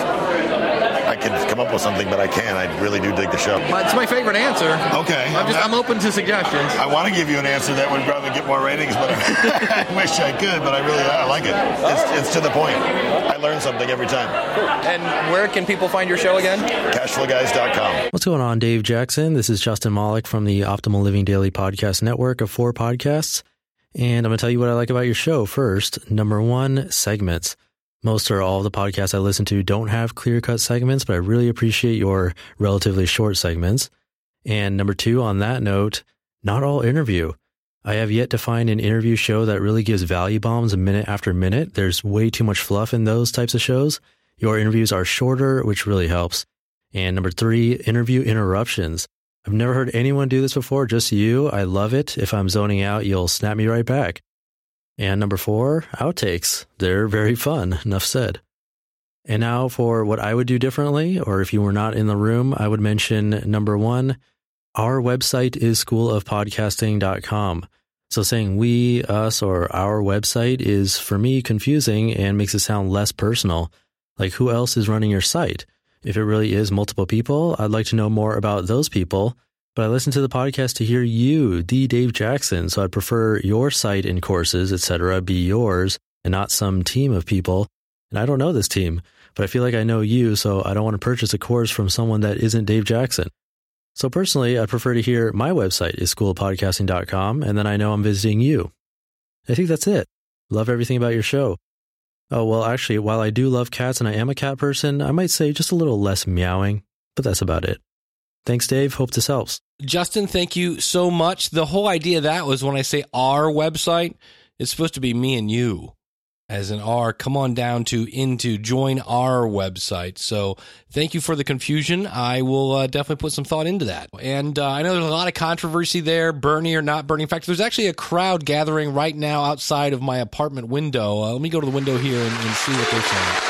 I could come up with something, but I can't. I really do dig the show. It's my favorite answer. Okay. I'm open to suggestions. I want to give you an answer that would probably get more ratings, but I wish I could, but I like it. It's to the point. I learn something every time. Cool. And where can people find your show again? Cashflowguys.com. What's going on, Dave Jackson? This is Justin Malik from the Optimal Living Daily Podcast Network of 4 podcasts. And I'm going to tell you what I like about your show. First, number 1, segments. Most or all of the podcasts I listen to don't have clear-cut segments, but I really appreciate your relatively short segments. And number 2, on that note, not all interview. I have yet to find an interview show that really gives value bombs minute after minute. There's way too much fluff in those types of shows. Your interviews are shorter, which really helps. And number 3, interview interruptions. I've never heard anyone do this before, just you. I love it. If I'm zoning out, you'll snap me right back. And number 4, outtakes. They're very fun. Enough said. And now for what I would do differently, or if you were not in the room, I would mention number 1, our website is schoolofpodcasting.com. So saying we, us, or our website is, for me, confusing and makes it sound less personal. Like, who else is running your site? If it really is multiple people, I'd like to know more about those people. But I listen to the podcast to hear you, the Dave Jackson. So I'd prefer your site and courses, etc., be yours and not some team of people. And I don't know this team, but I feel like I know you, so I don't want to purchase a course from someone that isn't Dave Jackson. So personally, I'd prefer to hear my website is schoolofpodcasting.com, and then I know I'm visiting you. I think that's it. Love everything about your show. Oh, well, actually, while I do love cats and I am a cat person, I might say just a little less meowing, but that's about it. Thanks, Dave. Hope this helps. Justin, thank you so much. The whole idea of that was when I say our website, it's supposed to be me and you. As an R, come on down to join our website. So thank you for the confusion. I will definitely put some thought into that. And I know there's a lot of controversy there, Bernie or not Bernie. In fact, there's actually a crowd gathering right now outside of my apartment window. Let me go to the window here and see what they're saying.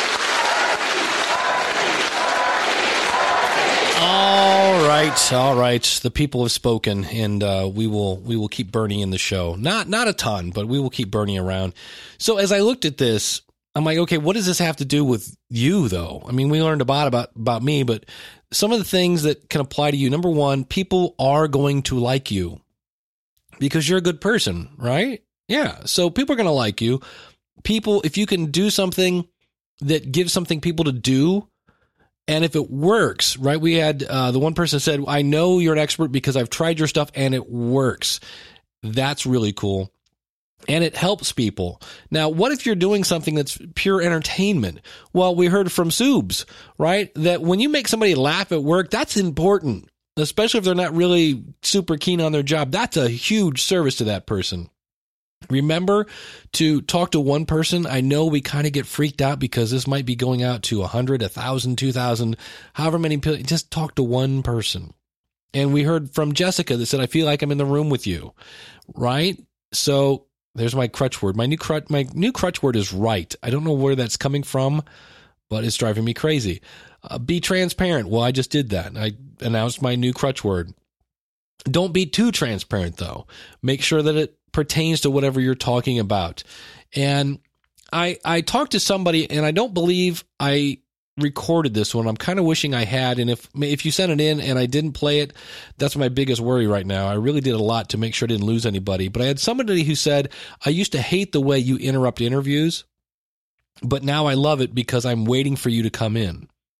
All right. The people have spoken, and we will keep Bernie in the show. Not a ton, but we will keep Bernie around. So as I looked at this, I'm like, okay, what does this have to do with you, though? I mean, we learned about me, but some of the things that can apply to you. Number 1, people are going to like you because you're a good person, right? Yeah. So people are going to like you. People, if you can do something that gives something people to do, and if it works, right? We had the one person said, I know you're an expert because I've tried your stuff and it works. That's really cool. And it helps people. Now, what if you're doing something that's pure entertainment? Well, we heard from Subes, right? That when you make somebody laugh at work, that's important, especially if they're not really super keen on their job. That's a huge service to that person. Remember to talk to one person. I know we kind of get freaked out because this might be going out to 100, 1,000, 2,000, however many people. Just talk to one person. And we heard from Jessica that said, I feel like I'm in the room with you, right? So there's my crutch word. My new crutch word is right. I don't know where that's coming from, but it's driving me crazy. Be transparent. Well, I just did that. I announced my new crutch word. Don't be too transparent, though. Make sure that it pertains to whatever you're talking about. And I talked to somebody, and I don't believe I recorded this one. I'm kind of wishing I had. And if you sent it in and I didn't play it, that's my biggest worry right now. I really did a lot to make sure I didn't lose anybody. But I had somebody who said, I used to hate the way you interrupt interviews, but now I love it because I'm waiting for you to come in.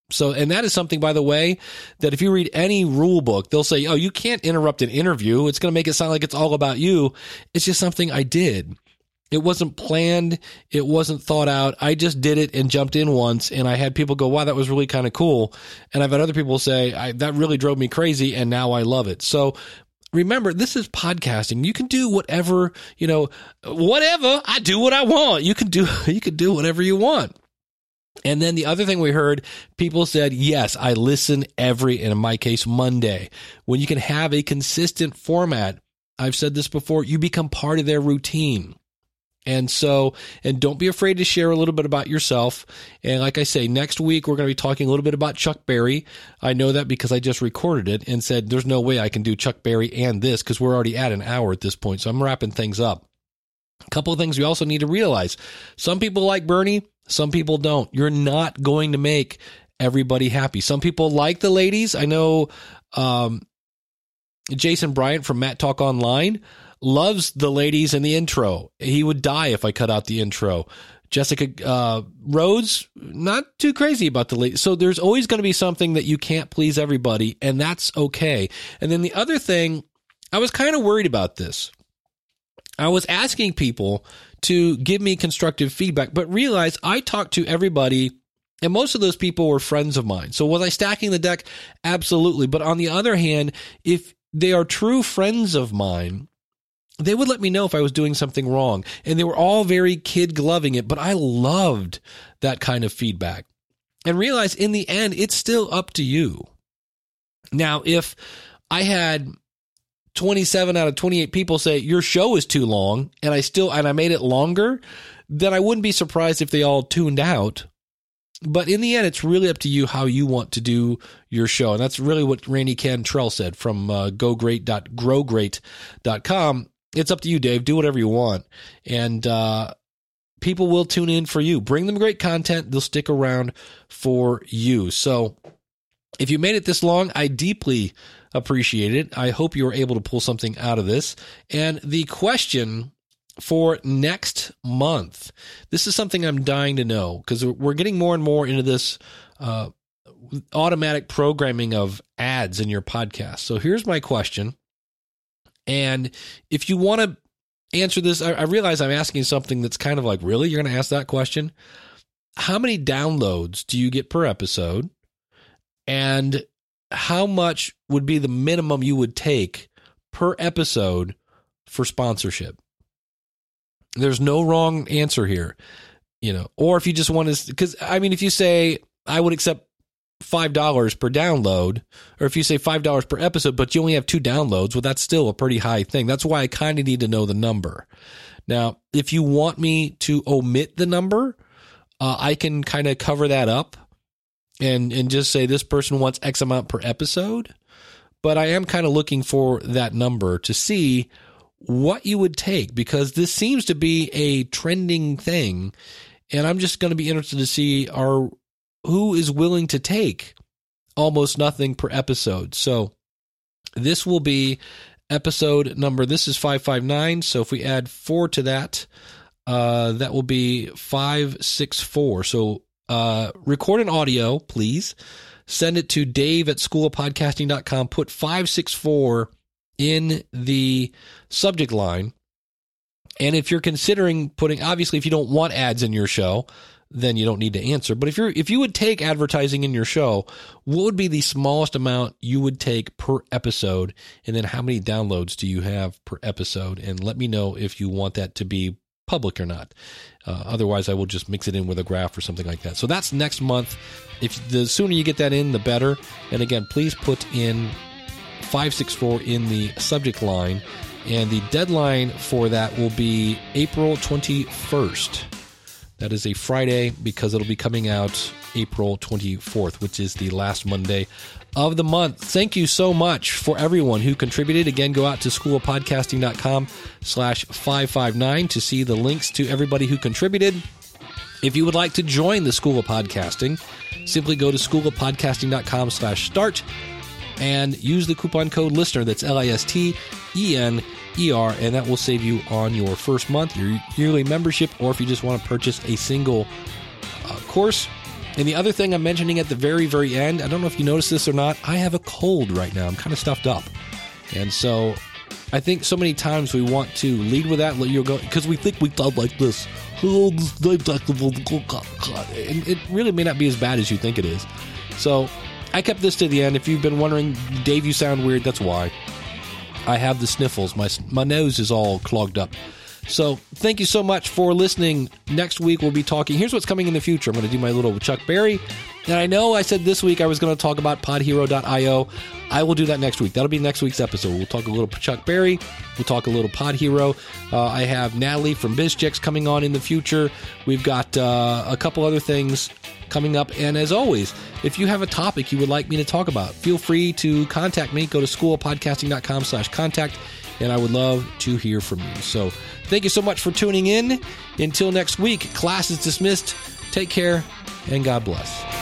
So, and that is something, by the way, that if you read any rule book, they'll say, oh, you can't interrupt an interview. It's going to make it sound like it's all about you. It's just something I did. It wasn't planned. It wasn't thought out. I just did it and jumped in once. And I had people go, wow, that was really kind of cool. And I've had other people say, that really drove me crazy. And now I love it. So remember, this is podcasting. You can do whatever, whatever. I do what I want. You can do whatever you want. And then the other thing we heard, people said, yes, I listen every, and in my case, Monday. When you can have a consistent format, I've said this before, you become part of their routine. And don't be afraid to share a little bit about yourself. And like I say, next week, we're going to be talking a little bit about Chuck Berry. I know that because I just recorded it and said, there's no way I can do Chuck Berry and this because we're already at an hour at this point. So I'm wrapping things up. A couple of things we also need to realize. Some people like Bernie. Some people don't. You're not going to make everybody happy. Some people like the ladies. I know Jason Bryant from Matt Talk Online loves the ladies in the intro. He would die if I cut out the intro. Jessica Rhodes, not too crazy about the ladies. So there's always going to be something that you can't please everybody, and that's okay. And then the other thing, I was kind of worried about this. I was asking people to give me constructive feedback, but realized I talked to everybody, and most of those people were friends of mine. So was I stacking the deck? Absolutely. But on the other hand, if they are true friends of mine, they would let me know if I was doing something wrong. And they were all very kid gloving it, but I loved that kind of feedback. And realize in the end, it's still up to you. Now, if I had 27 out of 28 people say your show is too long and I made it longer, then I wouldn't be surprised if they all tuned out. But in the end, it's really up to you how you want to do your show. And that's really what Randy Cantrell said from gogreat.growgreat.com. It's up to you, Dave. Do whatever you want. And people will tune in for you. Bring them great content. They'll stick around for you. So if you made it this long, I deeply appreciate it. I hope you were able to pull something out of this. And the question for next month, this is something I'm dying to know because we're getting more and more into this automatic programming of ads in your podcast. So here's my question. And if you want to answer this, I realize I'm asking something that's kind of like, really? You're going to ask that question? How many downloads do you get per episode? And how much would be the minimum you would take per episode for sponsorship? There's no wrong answer here, or if you just want to, because if you say I would accept $5 per download, or if you say $5 per episode, but you only have 2 downloads, well, that's still a pretty high thing. That's why I kind of need to know the number. Now, if you want me to omit the number, I can kind of cover that up and just say this person wants X amount per episode. But I am kind of looking for that number to see what you would take, because this seems to be a trending thing. And I'm just going to be interested to see who is willing to take almost nothing per episode. So this will be episode number, this is 559. So if we add 4 to that, that will be 564. So record an audio, please. Send it to dave@schoolofpodcasting.com. Put 564 in the subject line. And if you're considering putting, obviously, if you don't want ads in your show, then you don't need to answer. But if you would take advertising in your show, what would be the smallest amount you would take per episode? And then how many downloads do you have per episode? And let me know if you want that to be public or not. Otherwise, I will just mix it in with a graph or something like that. So that's next month. If the sooner you get that in, the better. And again, please put in 564 in the subject line. And the deadline for that will be April 21st. That is a Friday because it'll be coming out April 24th, which is the last Monday of the month. Thank you so much for everyone who contributed. Again, go out to schoolofpodcasting.com/559 to see the links to everybody who contributed. If you would like to join the School of Podcasting, simply go to schoolofpodcasting.com/start and use the coupon code LISTENER. That's LISTENER, and that will save you on your first month, your yearly membership, or if you just want to purchase a single course. And the other thing I'm mentioning at the very, very end, I don't know if you noticed this or not, I have a cold right now. I'm kind of stuffed up. And so I think so many times we want to lead with that, let you go, because we think we talk like this. And it really may not be as bad as you think it is. So I kept this to the end. If you've been wondering, Dave, you sound weird, that's why. I have the sniffles. My nose is all clogged up. So thank you so much for listening. Next week we'll be talking. Here's what's coming in the future. I'm going to do my little Chuck Berry. And I know I said this week I was going to talk about podhero.io. I will do that next week. That'll be next week's episode. We'll talk a little Chuck Berry. We'll talk a little Pod Hero. I have Natalie from BizChicks coming on in the future. We've got a couple other things coming up. And as always, if you have a topic you would like me to talk about, feel free to contact me. Go to schoolofpodcasting.com/contact. And I would love to hear from you. So thank you so much for tuning in. Until next week, class is dismissed. Take care and God bless.